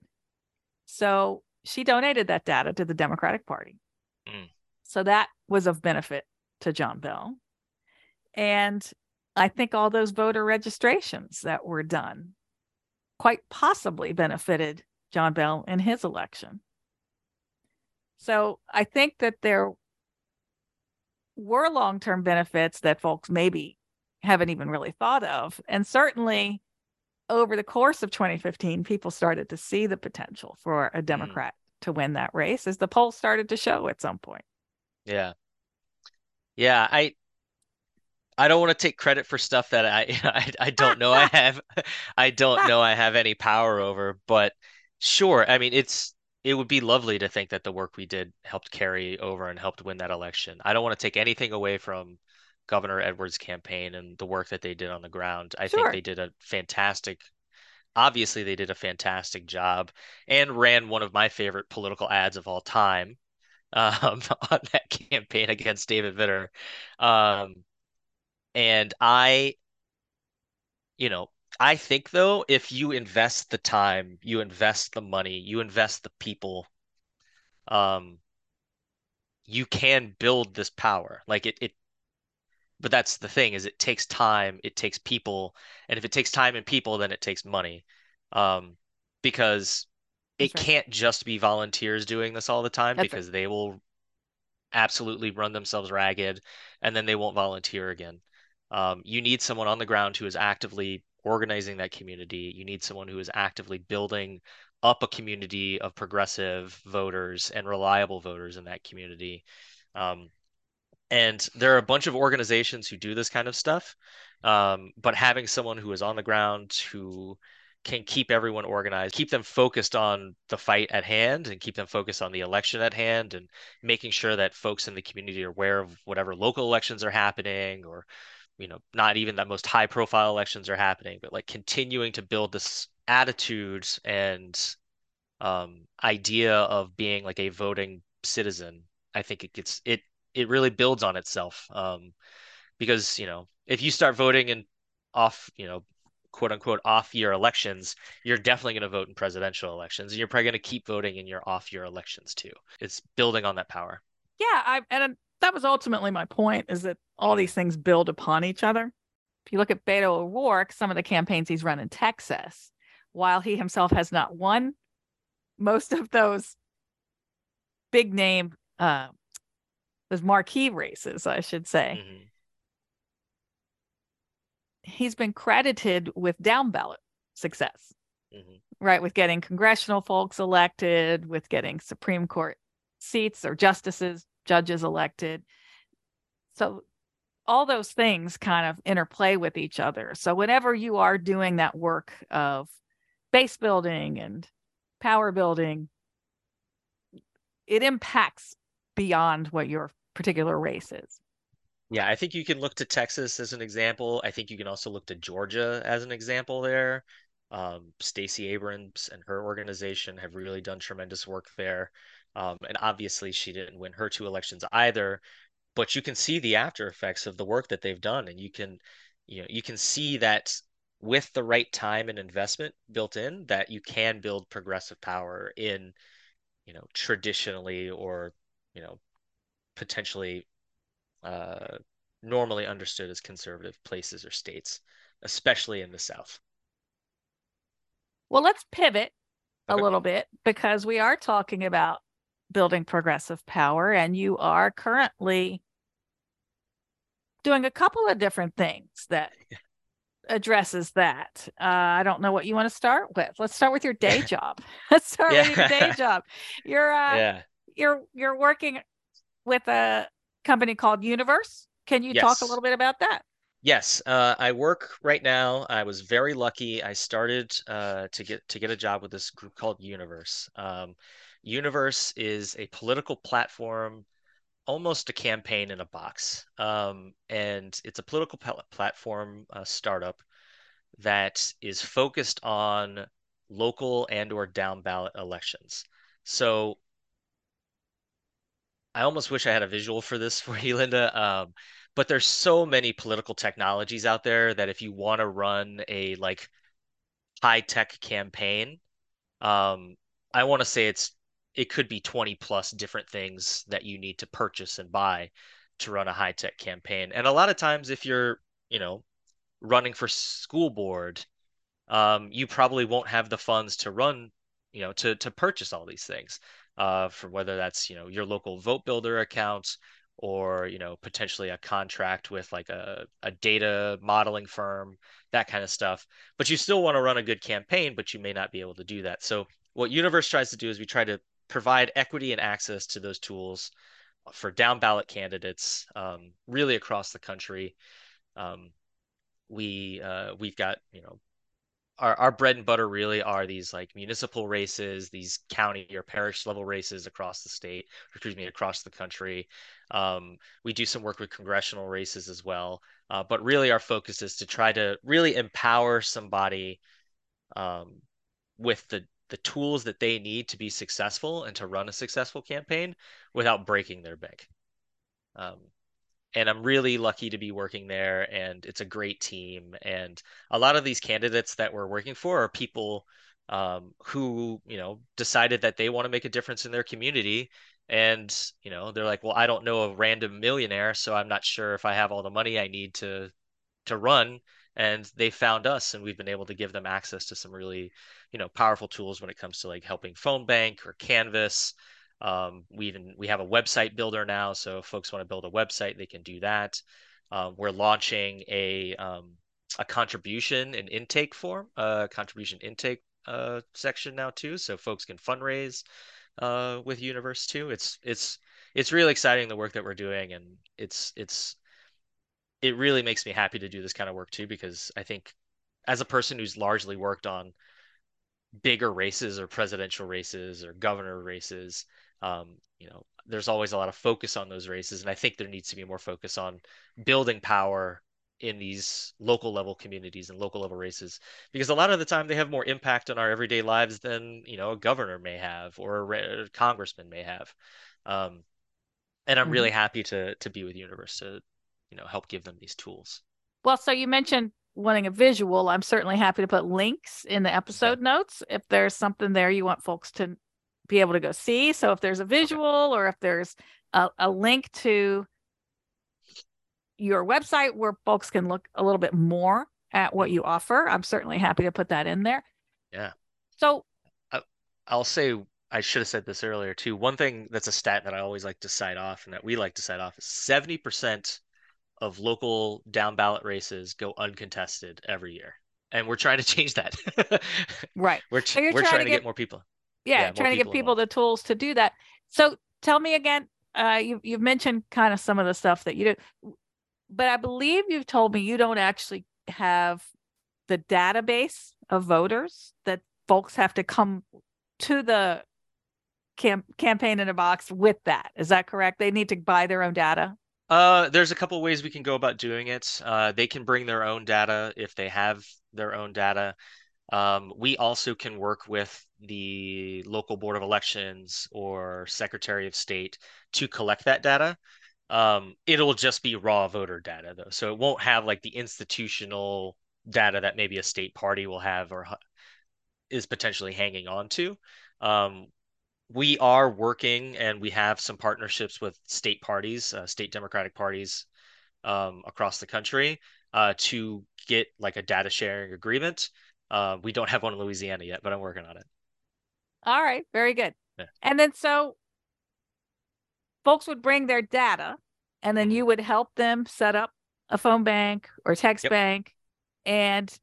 So she donated that data to the Democratic Party. mm. So that was of benefit to John Bell. And I think all those voter registrations that were done quite possibly benefited John Bell in his election. So I think that there were long term benefits that folks maybe haven't even really thought of. And certainly over the course of 2015, people started to see the potential for a Mm. Democrat to win that race as the polls started to show at some point. Yeah. Yeah, I don't want to take credit for stuff that I don't know I have I don't know I have any power over, but sure. I mean, it would be lovely to think that the work we did helped carry over and helped win that election. I don't want to take anything away from Governor Edwards' campaign and the work that they did on the ground. I think Sure. they did a obviously they did a fantastic job and ran one of my favorite political ads of all time on that campaign against David Vitter. Um, and you know, I think though, if you invest the time, you invest the money, you invest the people, um, you can build this power. But that's the thing is it takes time, it takes people, and if it takes time and people, then it takes money. Um, because That's it right. can't just be volunteers doing this all the time That's right. because they will absolutely run themselves ragged, and then they won't volunteer again. You need someone on the ground who is actively organizing that community. You need someone who is actively building up a community of progressive voters and reliable voters in that community. Um, and there are a bunch of organizations who do this kind of stuff. But having someone who is on the ground who can keep everyone organized, keep them focused on the fight at hand, and keep them focused on the election at hand, and making sure that folks in the community are aware of whatever local elections are happening, or, not even that most high profile elections are happening, but like continuing to build this attitude and idea of being like a voting citizen. I think it really builds on itself. Because, if you start voting in off, quote unquote off year elections, you're definitely going to vote in presidential elections, and you're probably going to keep voting in your off year elections too. It's building on that power. Yeah, that was ultimately my point, is that all Mhm. these things build upon each other. If you look at Beto O'Rourke, some of the campaigns he's run in Texas, while he himself has not won most of those big name, those marquee races, I should say, Mhm. he's been credited with down ballot success, Mhm. right? With getting congressional folks elected, with getting Supreme Court seats or justices, judges elected. So all those things kind of interplay with each other. So whenever you are doing that work of base building and power building, it impacts beyond what your particular race is. Yeah, I think you can look to Texas as an example. I think you can also look to Georgia as an example there. Stacey Abrams and her organization have really done tremendous work there. And obviously, she didn't win her two elections either, but you can see the after effects of the work that they've done, and you can see that with the right time and investment built in, that you can build progressive power in, traditionally or, you know, potentially uh, normally understood as conservative places or states, especially in the South. Well, let's pivot a Okay. little bit because we are talking about building progressive power, and you are currently doing a couple of different things that addresses that. I don't know what you want to start with. Let's start with your day job. Let's start with your day Yeah. job. You're Yeah. you're working with a company called Universe. Can you talk a Yes. little bit about that? Yes. I work right now. I was very lucky. I started to get a job with this group called Universe. Universe is a political platform, almost a campaign in a box. And it's a political platform startup that is focused on local and or down ballot elections. So I almost wish I had a visual for this for you, Linda. But there's so many political technologies out there that if you want to run a like high tech campaign, um, I want to say it could be 20 plus different things that you need to purchase and buy to run a high tech campaign. And a lot of times if you're, you know, running for school board, you probably won't have the funds to run, to purchase all these things, for whether that's, your local vote builder account or, potentially a contract with like a data modeling firm, that kind of stuff. But you still want to run a good campaign, but you may not be able to do that. So what Universe tries to do is we try to provide equity and access to those tools for down ballot candidates, really across the country. Um, we've got, our bread and butter really are these like municipal races, these county or parish level races across the state, excuse me, across the country. We do some work with congressional races as well. But really our focus is to try to really empower somebody um, with the tools that they need to be successful and to run a successful campaign without breaking their bank. Um, and I'm really lucky to be working there, and it's a great team. And a lot of these candidates that we're working for are people who, decided that they want to make a difference in their community. And, they're like, well, I don't know a random millionaire, so I'm not sure if I have all the money I need to run. And they found us, and we've been able to give them access to some really, powerful tools when it comes to like helping phone bank or Canvas. We have a website builder now, so if folks want to build a website, they can do that. We're launching a contribution and intake form, contribution intake section now too, so folks can fundraise with Universe too. It's really exciting the work that we're doing, and it really makes me happy to do this kind of work too, because I think as a person who's largely worked on bigger races or presidential races or governor races, there's always a lot of focus on those races, and I think there needs to be more focus on building power in these local level communities and local level races, because a lot of the time they have more impact on our everyday lives than a governor may have or a congressman may have. Um, and I'm Mhm. really happy to be with Universe to help give them these tools. Well, so you mentioned wanting a visual. I'm certainly happy to put links in the Okay. episode notes if there's something there you want folks to be able to go see. So if there's a Okay. visual or if there's a link to your website where folks can look a little bit more at what you Mhm. offer, I'm certainly happy to put that in there. Yeah. So, I, I'll say I should have said this earlier too. One thing that's a stat that I always like to cite off and that we like to cite off is 70% of local down ballot races go uncontested every year. And we're trying to change that. right. So you're We're trying trying to to give, get more people. yeah, Yeah, more trying to give people people involved. the tools to do that. So tell me again, you've mentioned kind of some of the stuff that you do, but I believe you've told me you don't actually have the database of voters that folks have to come to the campaign in a box with that. Is that correct? They need to buy their own data. There's a couple ways we can go about doing it. They can bring their own data if they have their own data. We also can work with the local board of elections or secretary of state to collect that data. It'll just be raw voter data though, so it won't have like the institutional data that maybe a state party will have or is potentially hanging on to. Um, we are working and we have some partnerships with state parties, state Democratic parties across the country to get like a data sharing agreement. We don't have one in Louisiana yet, but I'm working on it. All right, very good. Yeah. And then so folks would bring their data and then Mhm. you would help them set up a phone bank or text Yep. bank. And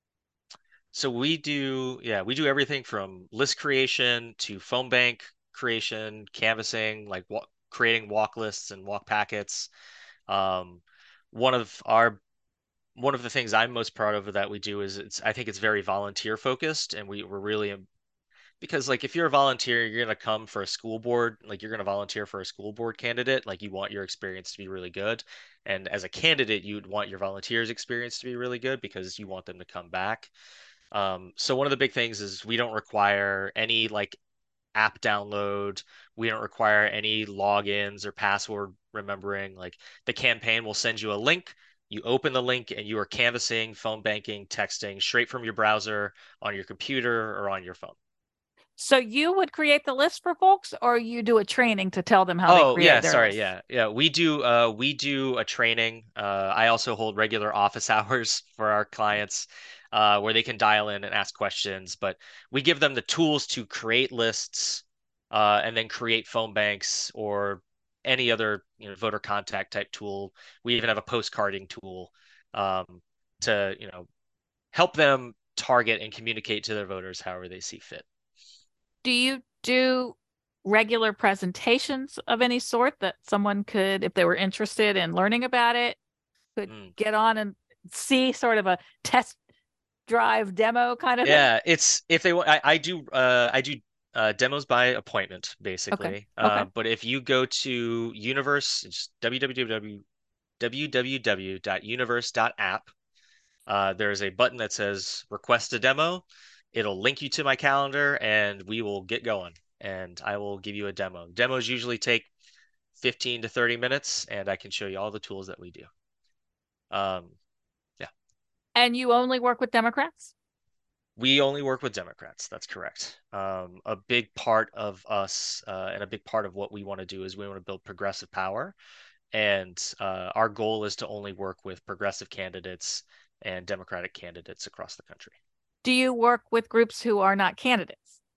So we do everything from list creation to phone bank creation, canvassing, like creating walk lists and walk packets. Um, one of our one of the things I'm most proud of that we do is I think it's very volunteer focused, and we're really because like if you're a volunteer, you're gonna come for a school board, like you're gonna volunteer for a school board candidate, like you want your experience to be really good. And as a candidate, you'd want your volunteers' experience to be really good because you want them to come back. So one of the big things is we don't require any like app download. We don't require any logins or password remembering. Like the campaign will send you a link. You open the link and you are canvassing, phone banking, texting straight from your browser on your computer or on your phone. so you would create the list for folks or you do a training to tell them how they Oh, yeah, create their sorry. lists? Yeah. Yeah, we do a training. I also hold regular office hours for our clients where they can dial in and ask questions, but we give them the tools to create lists and then create phone banks or any other, voter contact type tool. We even have a postcarding tool um, to, help them target and communicate to their voters however they see fit. Do you do regular presentations of any sort that someone could, if they were interested in learning about it, could Mm. get on and see sort of a test drive demo kind of thing? Yeah, it's if they want, I do demos by appointment Okay. basically. Okay. But if you go to Universe, it's www.universe.app. There's a button that says request a demo. It'll link you to my calendar, and we will get going. And I will give you a demo. Demos usually take 15 to 30 minutes, and I can show you all the tools that we do. Um, yeah. And you only work with Democrats? We only work with Democrats. That's correct. A big part of us and a big part of what we want to do is we want to build progressive power. And our goal is to only work with progressive candidates and Democratic candidates across the country. Do you work with groups who are not candidates?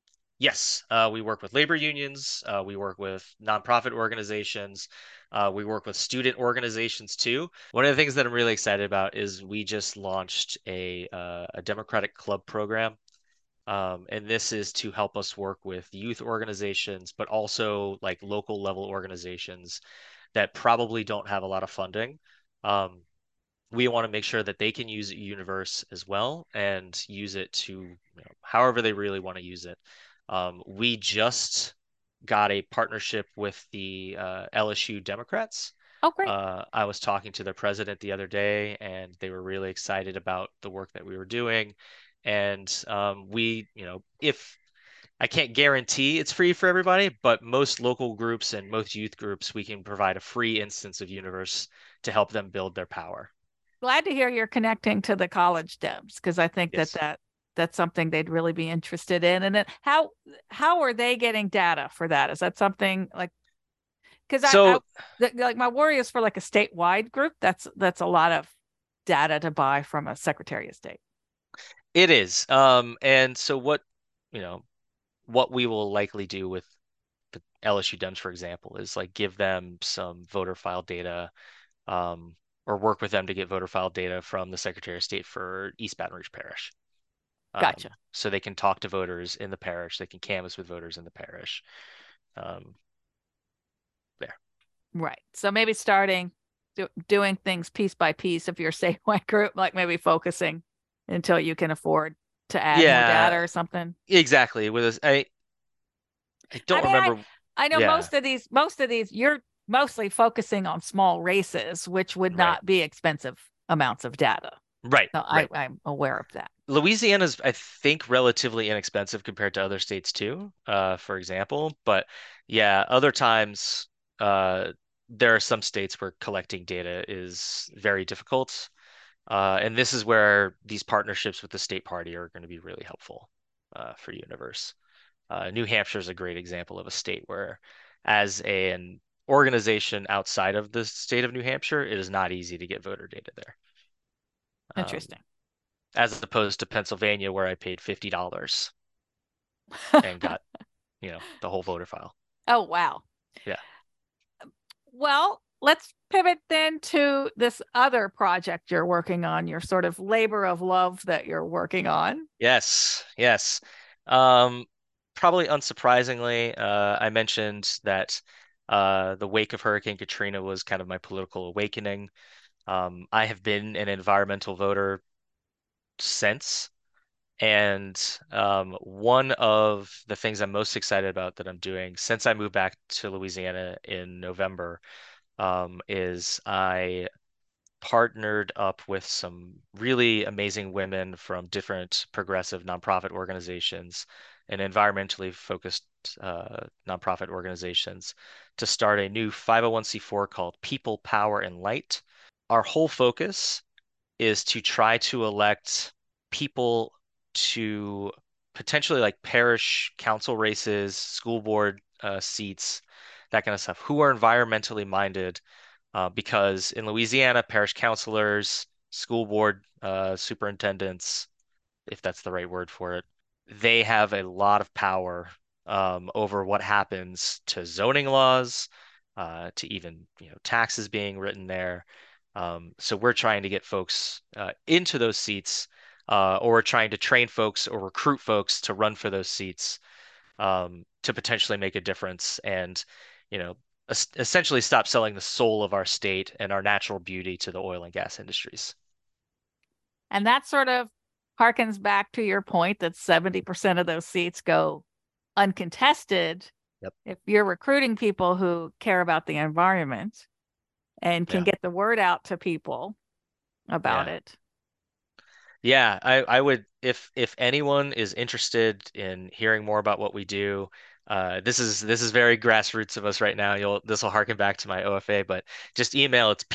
Yes, we work with labor unions. We work with nonprofit organizations. We work with student organizations too. One of the things that I'm really excited about is we just launched a Democratic Club program, and this is to help us work with youth organizations, but also like local level organizations that probably don't have a lot of funding. Um, we want to make sure that they can use Universe as well and use it to, however they really want to use it. We just got a partnership with the LSU Democrats. Oh, great. I was talking to their president the other day, and they were really excited about the work that we were doing. And if I can't guarantee it's free for everybody, but most local groups and most youth groups, we can provide a free instance of Universe to help them build their power. Glad to hear you're connecting to the college devs because I think Yes. that's something they'd really be interested in. And then how are they getting data for that? Is that something like because I So like my worry is for like a statewide group. That's a lot of data to buy from a Secretary of State. it is. And so you know, what we will likely do with the LSU Dems, for example, is like give them some voter file data, um, or work with them to get voter file data from the Secretary of State for East Baton Rouge Parish. Gotcha. So they can talk to voters in the parish, they can canvass with voters in the parish. Um, there. Right. So maybe starting doing things piece by piece if you're a statewide group, like maybe focusing until you can afford to add more data Yeah, or something. exactly. I I don't mean, remember. I know Yeah, most of these you're mostly focusing on small races, which would right. not be expensive amounts of data. Right, So right. I'm aware of that. Louisiana's, I think, relatively inexpensive compared to other states too, for example. But yeah, other times, there are some states where collecting data is very difficult. And this is where these partnerships with the state party are going to be really helpful, for Universe. New Hampshire is a great example of a state where, as an organization outside of the state of New Hampshire, it is not easy to get voter data there. Um, Interesting. as opposed to Pennsylvania, where I paid $50 and got, the whole voter file. Oh, wow. Yeah. Well, let's pivot then to this other project you're working on, your sort of labor of love that you're working on. Yes. Yes. Um, Probably unsurprisingly, I mentioned that the wake of Hurricane Katrina was kind of my political awakening. I have been an environmental voter since. And one of the things I'm most excited about that I'm doing since I moved back to Louisiana in November, is I partnered up with some really amazing women from different progressive nonprofit organizations and environmentally focused nonprofit organizations to start a new 501(c)(4) called People, Power, and Light. Our whole focus is to try to elect people to potentially like parish council races, school board seats, that kind of stuff, who are environmentally minded, because in Louisiana, parish counselors, school board superintendents, if that's the right word for it, they have a lot of power, over what happens to zoning laws, to even taxes being written there. So we're trying to get folks into those seats, or we're trying to train folks or recruit folks to run for those seats, to potentially make a difference and, essentially stop selling the soul of our state and our natural beauty to the oil and gas industries. And that sort of harkens back to your point that 70% of those seats go uncontested. Yep. If you're recruiting people who care about the environment and can Yeah. get the word out to people about Yeah. it. Yeah, I would, if anyone is interested in hearing more about what we do, this is very grassroots of us right now. This will harken back to my OFA, but just email. It's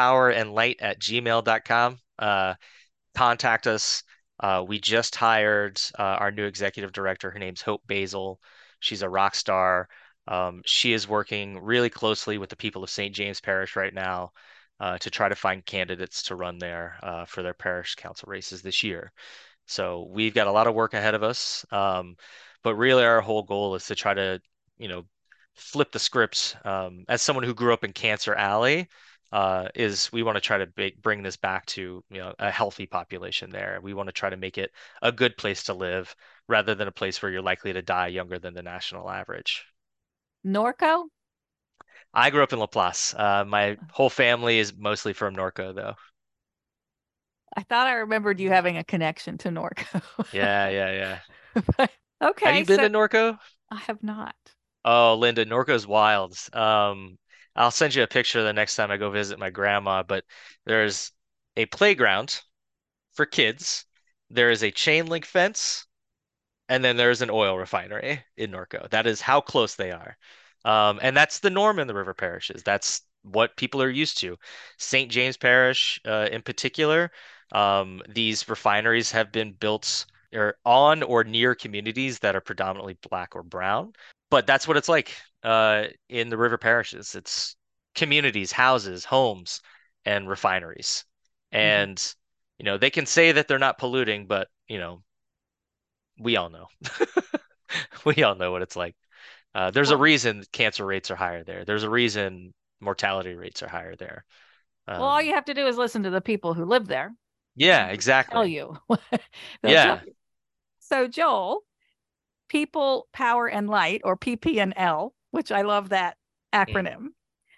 peoplepowerandlight@gmail.com. Contact us. We just hired our new executive director. Her name's Hope Basil. She's a rock star. She is working really closely with the people of St. James Parish right now, to try to find candidates to run there, for their parish council races this year. So we've got a lot of work ahead of us. But really, our whole goal is to try to, flip the scripts. As someone who grew up in Cancer Alley, is we want to try to bring this back to, a healthy population there. We want to try to make it a good place to live rather than a place where you're likely to die younger than the national average. Norco? I grew up in Laplace. My whole family is mostly from Norco, though. I thought I remembered you having a connection to Norco. Yeah, yeah, yeah. Have Okay, you been so to Norco? I have not. Oh, Linda, Norco's wild. I'll send you a picture the next time I go visit my grandma, but there's a playground for kids. There is a chain link fence, and then there's an oil refinery in Norco. That is how close they are. And that's the norm in the river parishes. That's what people are used to. St. James Parish, in particular, these refineries have been built on or near communities that are predominantly black or brown. But that's what it's like in the river parishes. It's communities, houses, homes, and refineries. Mhm. And, they can say that they're not polluting, but, we all know. We all know what it's like. There's a Well, reason cancer rates are higher there. There's a reason mortality rates are higher there. all Um, you have to do is listen to the people who live there, yeah, and they will tell exactly. you. They'll tell Yeah. you. So, Joel, People, Power, and Light, or PPNL, which I love that Mm. acronym.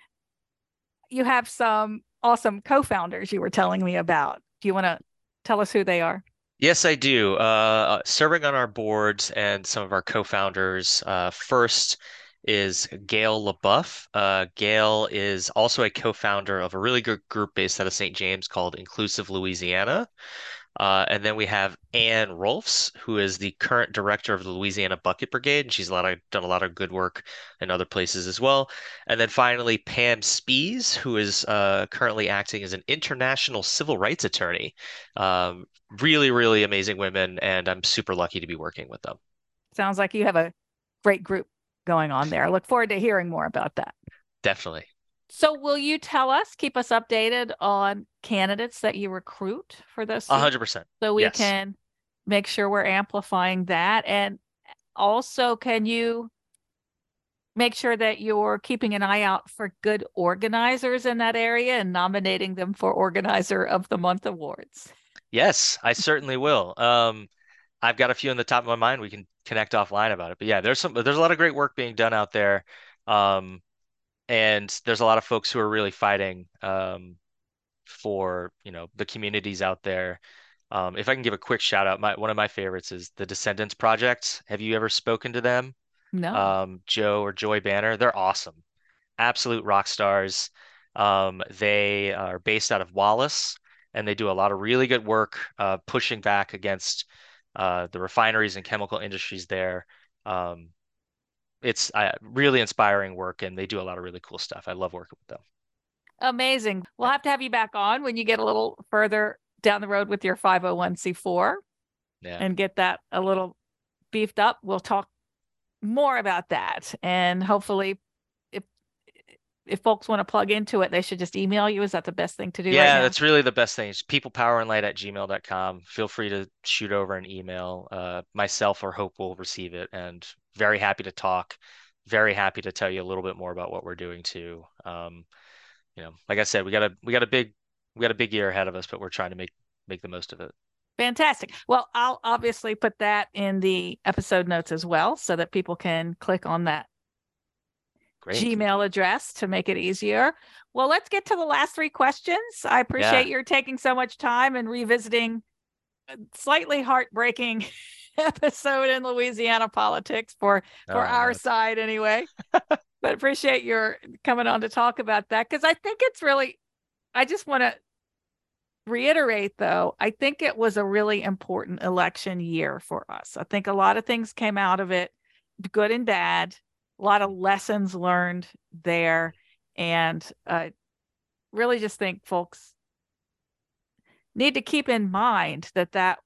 You have some awesome co-founders you were telling me about. Do you want to tell us who they are? Yes, I do. Serving on our boards and some of our co-founders. First is Gail LaBeouf. Gail is also a co-founder of a really good group based out of St. James called Inclusive Louisiana. And then we have Ann Rolfs, who is the current director of the Louisiana Bucket Brigade, and she's done a lot of good work in other places as well. And then finally, Pam Spees, who is currently acting as an international civil rights attorney. Really, really amazing women, and I'm super lucky to be working with them. Sounds like you have a great group going on there. I look forward to hearing more about that. Definitely. So, will you tell us, keep us updated on candidates that you recruit for those seats 100%. so we Yes. can make sure we're amplifying that? And also, can you make sure that you're keeping an eye out for good organizers in that area and nominating them for Organizer of the Month awards? Yes, I certainly will. I've got a few on the top of my mind. We can connect offline about it. But yeah, there's a lot of great work being done out there. Um, and there's a lot of folks who are really fighting for the communities out there. If I can give a quick shout out, one of my favorites is the Descendants Project. Have you ever spoken to them? No. Joe or Joy Banner? They're awesome, absolute rock stars. They are based out of Wallace, and they do a lot of really good work pushing back against the refineries and chemical industries there. Um, it's really inspiring work, and they do a lot of really cool stuff. I love working with them. Amazing. We'll Yeah. have to have you back on when you get a little further down the road with your 501c4 Yeah. and get that a little beefed up. We'll talk more about that. And hopefully, if if folks want to plug into it, they should just email you. Is that the best thing to do right Yeah, now? that's really the best thing. It's peoplepowerandlight@gmail.com. Feel free to shoot over an email. Myself or Hope will receive it, and very happy to talk. Very happy to tell you a little bit more about what we're doing too. Like I said, we got a big year ahead of us, but we're trying to make the most of it. Fantastic. Well, I'll obviously put that in the episode notes as well so that people can click on that Great. Gmail address to make it easier. Well, let's get to the last three questions. I appreciate Yeah. your taking so much time and revisiting a slightly heartbreaking episode in Louisiana politics for Oh our no. side anyway. But appreciate your coming on to talk about that because I think it's really I just want to reiterate though, I think it was a really important election year for us. I think a lot of things came out of it, good and bad, a lot of lessons learned there. And really just think folks need to keep in mind that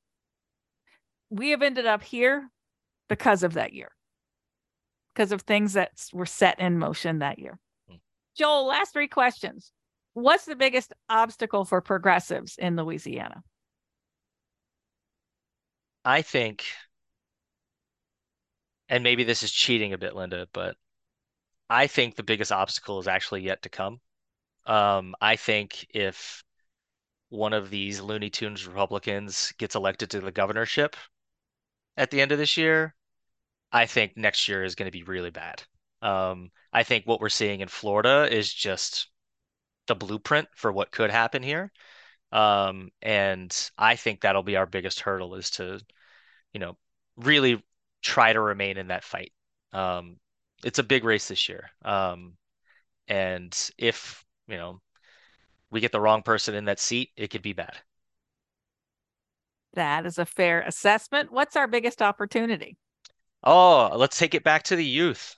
we have ended up here because of that year, because of things that were set in motion that year. Joel, last three questions. What's the biggest obstacle for progressives in Louisiana? I think and maybe this is cheating a bit, Linda, but I think the biggest obstacle is actually yet to come. I think if one of these Looney Tunes Republicans gets elected to the governorship at the end of this year, I think next year is going to be really bad. I think what we're seeing in Florida is just the blueprint for what could happen here. And I think that'll be our biggest hurdle is to, you know, really try to remain in that fight. Um, it's a big race this year. And if, we get the wrong person in that seat, it could be bad. That is a fair assessment. What's our biggest opportunity? Oh, let's take it back to the youth.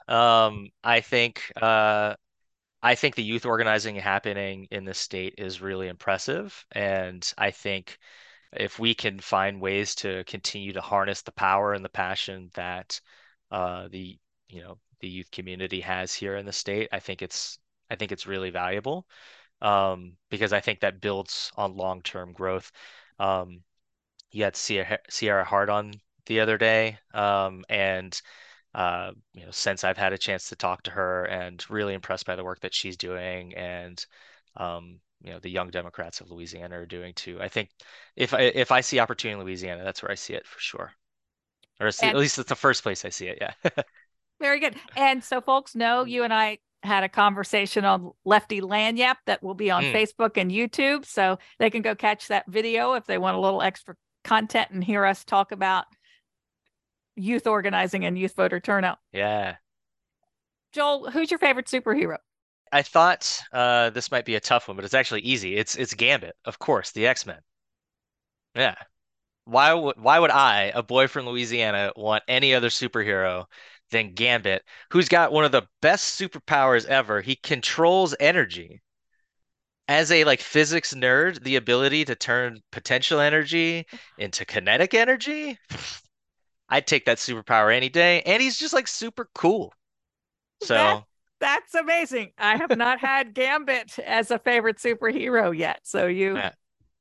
I think the youth organizing happening in the state is really impressive, and I think if we can find ways to continue to harness the power and the passion that the the youth community has here in the state, I think it's really valuable because I think that builds on long-term growth. Um, you had Sierra Hart on the other day, and since I've had a chance to talk to her and really impressed by the work that she's doing and the Young Democrats of Louisiana are doing too. I think if I see opportunity in Louisiana, that's where I see it for sure. Or at And least it's the first place I see it. Yeah. very good. And so folks know you and I had a conversation on Lefty Lagniappe that will be on Mm, Facebook and YouTube. So they can go catch that video if they want a little extra content and hear us talk about youth organizing and youth voter turnout. yeah. Joel, who's your favorite superhero? I thought this might be a tough one, but it's actually easy. It's Gambit, of course, the X-Men. Yeah. Why would I, a boy from Louisiana, want any other superhero than Gambit, who's got one of the best superpowers ever? He controls energy. As a like physics nerd, the ability to turn potential energy into kinetic energy, I'd take that superpower any day. And he's just like super cool. That So, that's amazing. I have not had Gambit as a favorite superhero yet. So you yeah.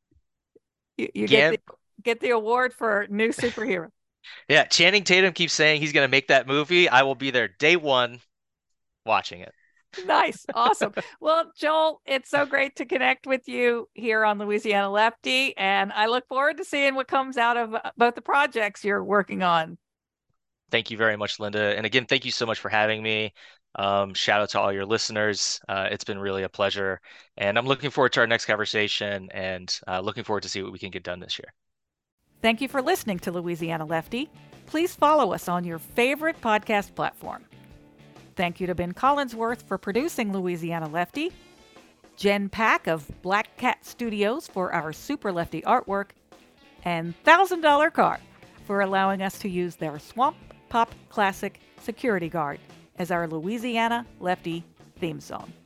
you Gam get the award for new superhero. yeah, Channing Tatum keeps saying he's gonna make that movie. I will be there day one watching it. Nice. Awesome. Well, Joel, it's so great to connect with you here on Louisiana Lefty. And I look forward to seeing what comes out of both the projects you're working on. Thank you very much, Linda. And again, thank you so much for having me. Shout out to all your listeners. It's been really a pleasure. And I'm looking forward to our next conversation and looking forward to see what we can get done this year. Thank you for listening to Louisiana Lefty. Please follow us on your favorite podcast platform. Thank you to Ben Collinsworth for producing Louisiana Lefty, Jen Pack of Black Cat Studios for our Super Lefty artwork, and $1,000 Car for allowing us to use their Swamp Pop Classic Security Guard as our Louisiana Lefty theme song.